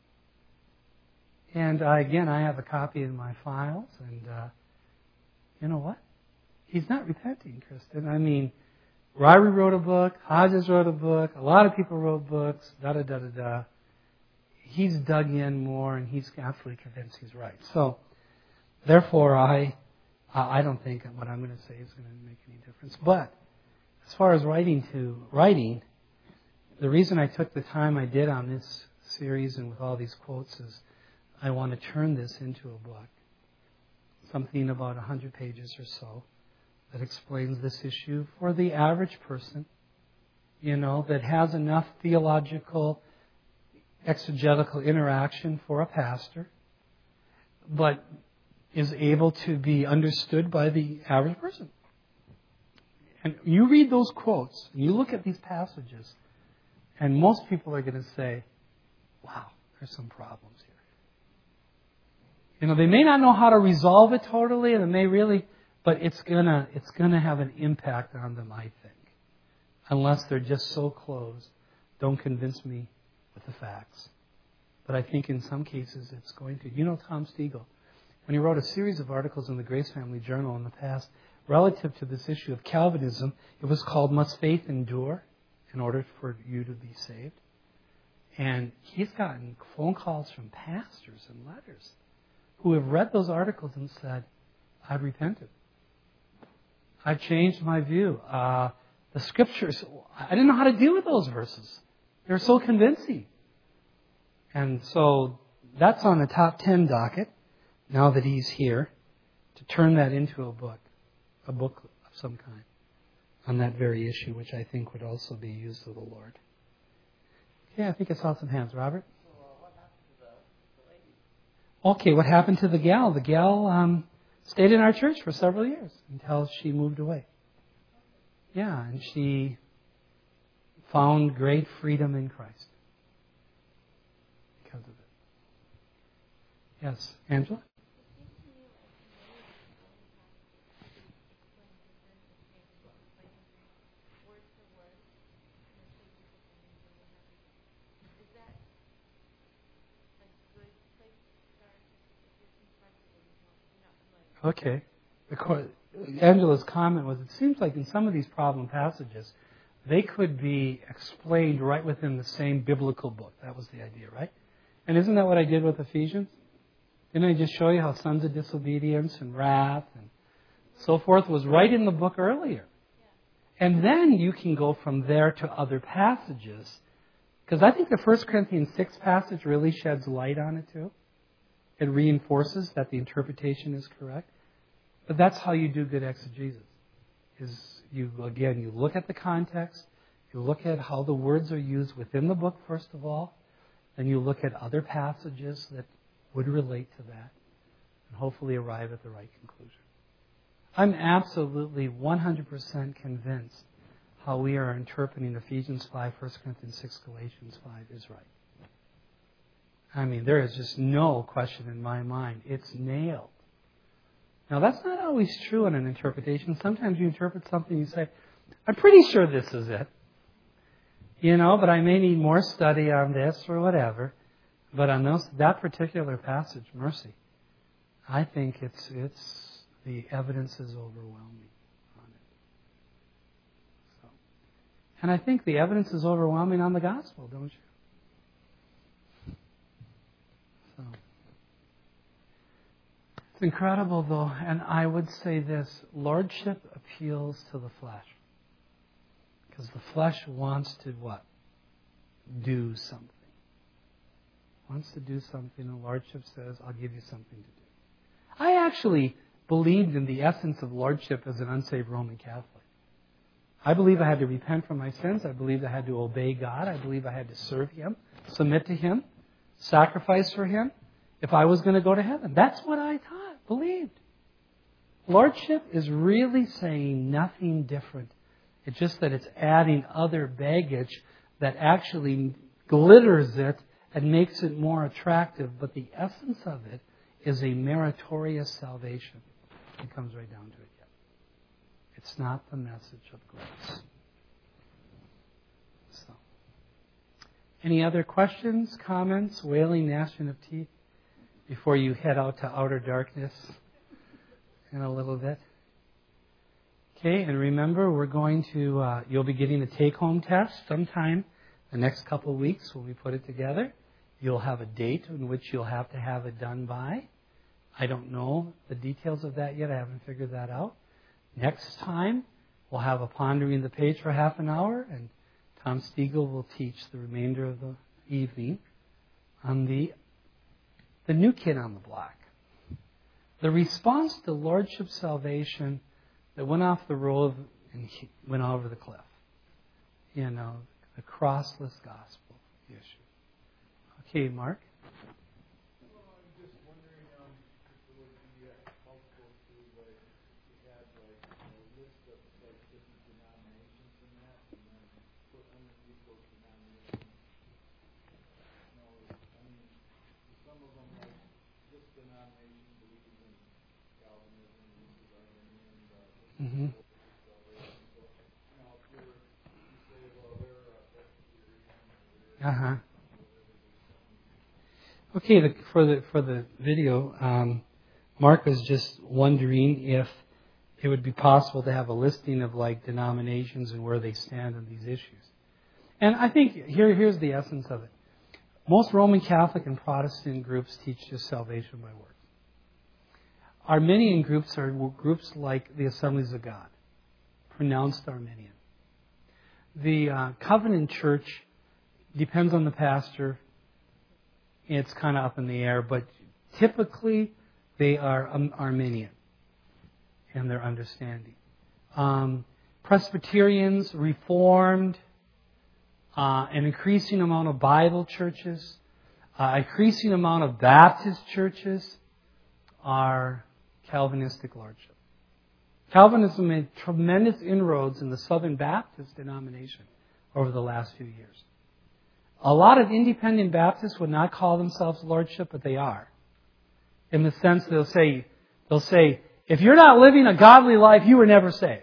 [SPEAKER 1] And, again, I have a copy in my files. And you know what? He's not repenting, Kristen. I mean, Ryrie wrote a book. Hodges wrote a book. A lot of people wrote books. Da-da-da-da-da. He's dug in more, and he's absolutely convinced he's right. So, therefore, I don't think what I'm going to say is going to make any difference. But as far as writing, the reason I took the time I did on this series and with all these quotes is I want to turn this into a book. Something about 100 pages or so that explains this issue for the average person, that has enough theological exegetical interaction for a pastor, but is able to be understood by the average person. And you read those quotes, and you look at these passages, and most people are going to say, "Wow, there's some problems here." They may not know how to resolve it totally, and they may really, but it's gonna have an impact on them, I think. Unless they're just so closed, don't convince me with the facts. But I think in some cases it's going to. Tom Stegall, when he wrote a series of articles in the Grace Family Journal in the past relative to this issue of Calvinism, it was called "Must Faith Endure in Order for You to Be Saved?" And he's gotten phone calls from pastors and letters who have read those articles and said, "I've repented. I've changed my view. The scriptures, I didn't know how to deal with those verses. They're so convincing." And so that's on the top 10 docket, now that he's here, to turn that into a book of some kind, on that very issue, which I think would also be used of the Lord. Okay, I think I saw some hands. Robert?
[SPEAKER 3] So what happened to the lady?
[SPEAKER 1] Okay, what happened to the gal? The gal stayed in our church for several years until she moved away. Yeah, and she found great freedom in Christ because of it. Yes, Angela? Okay. Angela's comment was, it seems like in some of these problem passages, they could be explained right within the same biblical book. That was the idea, right? And isn't that what I did with Ephesians? Didn't I just show you how sons of disobedience and wrath and so forth was right in the book earlier? And then you can go from there to other passages. Because I think the 1 Corinthians 6 passage really sheds light on it too. It reinforces that the interpretation is correct. But that's how you do good exegesis. You look at the context, you look at how the words are used within the book, first of all, then you look at other passages that would relate to that, and hopefully arrive at the right conclusion. I'm absolutely 100% convinced how we are interpreting Ephesians 5, 1 Corinthians 6, Galatians 5 is right. I mean, there is just no question in my mind. It's nailed. Now, that's not always true in an interpretation. Sometimes you interpret something and you say, I'm pretty sure this is it. But I may need more study on this or whatever. But on that particular passage, mercy, I think the evidence is overwhelming on it. And I think the evidence is overwhelming on the gospel, don't you? So it's incredible, though, and I would say this: lordship appeals to the flesh, because the flesh wants to what? Do something. Wants to do something, and lordship says, "I'll give you something to do." I actually believed in the essence of lordship as an unsaved Roman Catholic. I believe I had to repent from my sins. I believed I had to obey God. I believe I had to serve Him, submit to Him, sacrifice for Him if I was going to go to heaven. That's what I believed. Lordship is really saying nothing different. It's just that it's adding other baggage that actually glitters it and makes it more attractive. But the essence of it is a meritorious salvation. It comes right down to it. It's not the message of grace. So, any other questions, comments, wailing, gnashing of teeth before you head out to outer darkness in a little bit? Okay, and remember, we're going to, you'll be getting a take-home test sometime the next couple of weeks when we put it together. You'll have a date in which you'll have to have it done by. I don't know the details of that yet. I haven't figured that out. Next time, we'll have a pondering the page for half an hour, and Tom Stiegel will teach the remainder of the evening on the new kid on the block. The response to Lordship salvation that went off the road and went over the cliff. The crossless gospel issue. Okay, Mark?
[SPEAKER 2] Well, I'm just wondering if it would be helpful to, have a list of different denominations in that, and then put underneath those denominations. Some of them, this denomination believes in Calvinism, this is Arminian,
[SPEAKER 1] Mm-hmm. Okay, for the video, Mark was just wondering if it would be possible to have a listing of denominations and where they stand on these issues. And I think here's the essence of it. Most Roman Catholic and Protestant groups teach just salvation by works. Arminian groups are groups like the Assemblies of God, pronounced Arminian. The Covenant Church depends on the pastor. It's kind of up in the air, but typically they are Arminian in their understanding. Presbyterians, Reformed, an increasing amount of Bible churches, increasing amount of Baptist churches are Calvinistic lordship. Calvinism made tremendous inroads in the Southern Baptist denomination over the last few years. A lot of independent Baptists would not call themselves lordship, but they are. In the sense they'll say, if you're not living a godly life, you were never saved.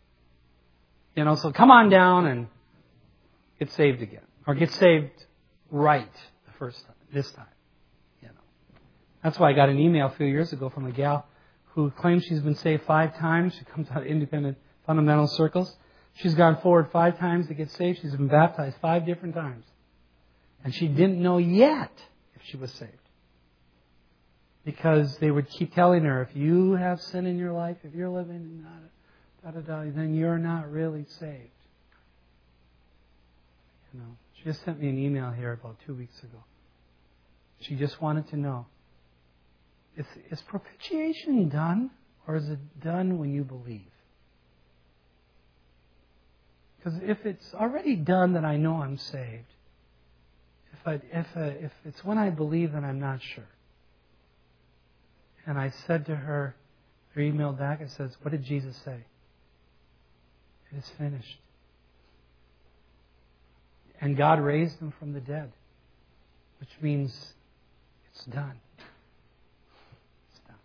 [SPEAKER 1] So come on down and get saved again. Or get saved right this time. That's why I got an email a few years ago from a gal who claims she's been saved 5 times. She comes out of independent fundamental circles. She's gone forward 5 times to get saved. She's been baptized 5 different times. And she didn't know yet if she was saved. Because they would keep telling her, if you have sin in your life, if you're living in then you're not really saved. You know, she just sent me an email here about 2 weeks ago. She just wanted to know, is propitiation done, or is it done when you believe? Because if it's already done, then I know I'm saved. If it's when I believe, then I'm not sure. And I said to her, her email back, it says, what did Jesus say? It is finished. And God raised him from the dead, which means it's done. It's done.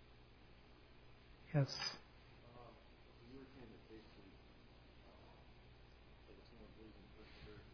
[SPEAKER 1] Yes.
[SPEAKER 2] You were saying that basically, like if someone believes in perseverance,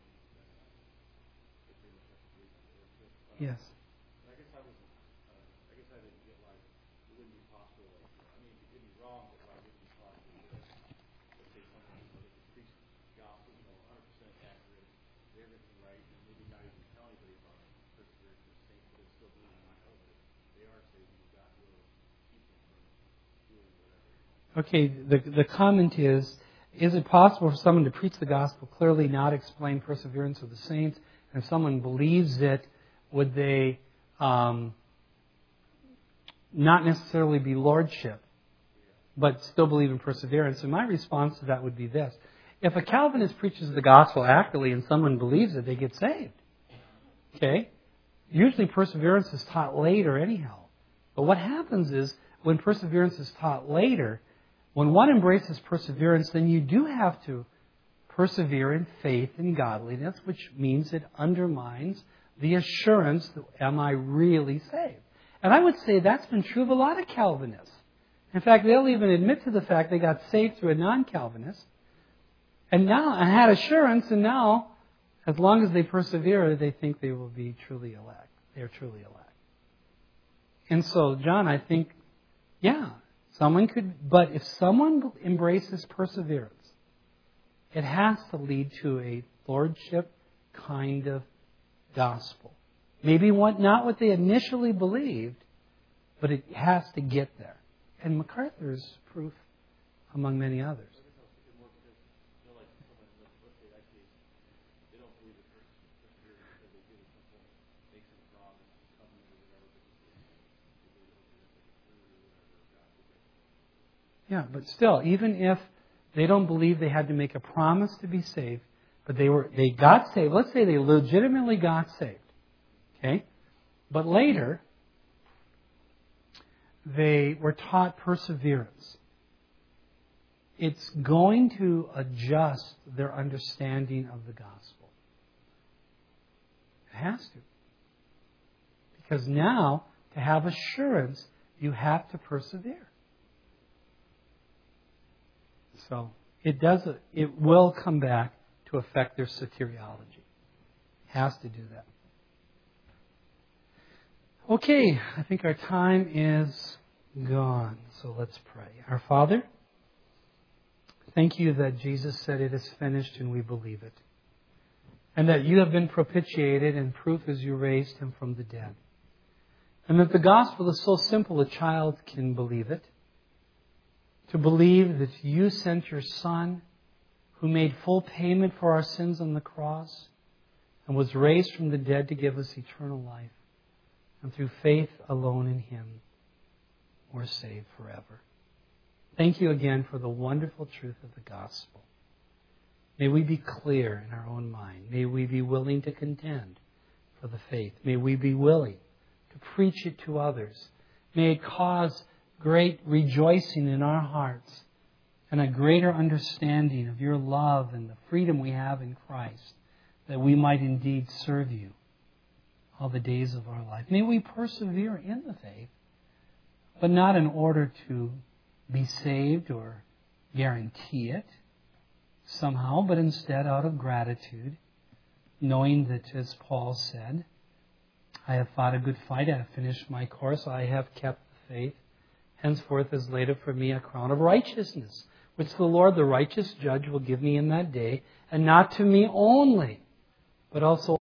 [SPEAKER 2] they pretty much have to believe in it.
[SPEAKER 1] Yes.
[SPEAKER 2] I guess I didn't get like it wouldn't be possible. Like, I mean, you could be wrong, but why wouldn't it be possible that let's say someone they could preach the gospel, 100% accurate, do everything right, and maybe not even tell anybody about perseverance and saints, but still believe in my hope that they are saved and God will keep them from doing whatever.
[SPEAKER 1] Okay, the comment is it possible for someone to preach the gospel, clearly not explain perseverance of the saints, and if someone believes it, would they not necessarily be lordship, but still believe in perseverance? And my response to that would be this. If a Calvinist preaches the gospel accurately and someone believes it, they get saved. Okay? Usually perseverance is taught later anyhow. But what happens is, when perseverance is taught later, when one embraces perseverance, then you do have to persevere in faith and godliness, which means it undermines the assurance that, am I really saved? And I would say that's been true of a lot of Calvinists. In fact, they'll even admit to the fact they got saved through a non-Calvinist and had assurance, and now, as long as they persevere, they think they will be truly elect. They're truly elect. And so, John, I think, yeah, someone could, but if someone embraces perseverance, it has to lead to a lordship kind of gospel. Maybe not what they initially believed, but it has to get there. And MacArthur's proof among many others. Yeah, but still, even if they don't believe they had to make a promise to be saved, but they got saved. Let's say they legitimately got saved. Okay? But later, they were taught perseverance. It's going to adjust their understanding of the gospel. It has to. Because now, to have assurance, you have to persevere. So, it will come back to affect their soteriology. It has to do that. Okay, I think our time is gone. So let's pray. Our Father, thank you that Jesus said it is finished and we believe it. And that you have been propitiated, and proof is you raised him from the dead. And that the gospel is so simple a child can believe it. To believe that you sent your Son, who made full payment for our sins on the cross, and was raised from the dead to give us eternal life. And through faith alone in him, we're saved forever. Thank you again for the wonderful truth of the gospel. May we be clear in our own mind. May we be willing to contend for the faith. May we be willing to preach it to others. May it cause great rejoicing in our hearts and a greater understanding of your love and the freedom we have in Christ, that we might indeed serve you all the days of our life. May we persevere in the faith, but not in order to be saved or guarantee it somehow, but instead out of gratitude, knowing that, as Paul said, I have fought a good fight, I have finished my course, I have kept the faith. henceforth is laid up for me a crown of righteousness, which the Lord, the righteous judge, will give me in that day, and not to me only, but also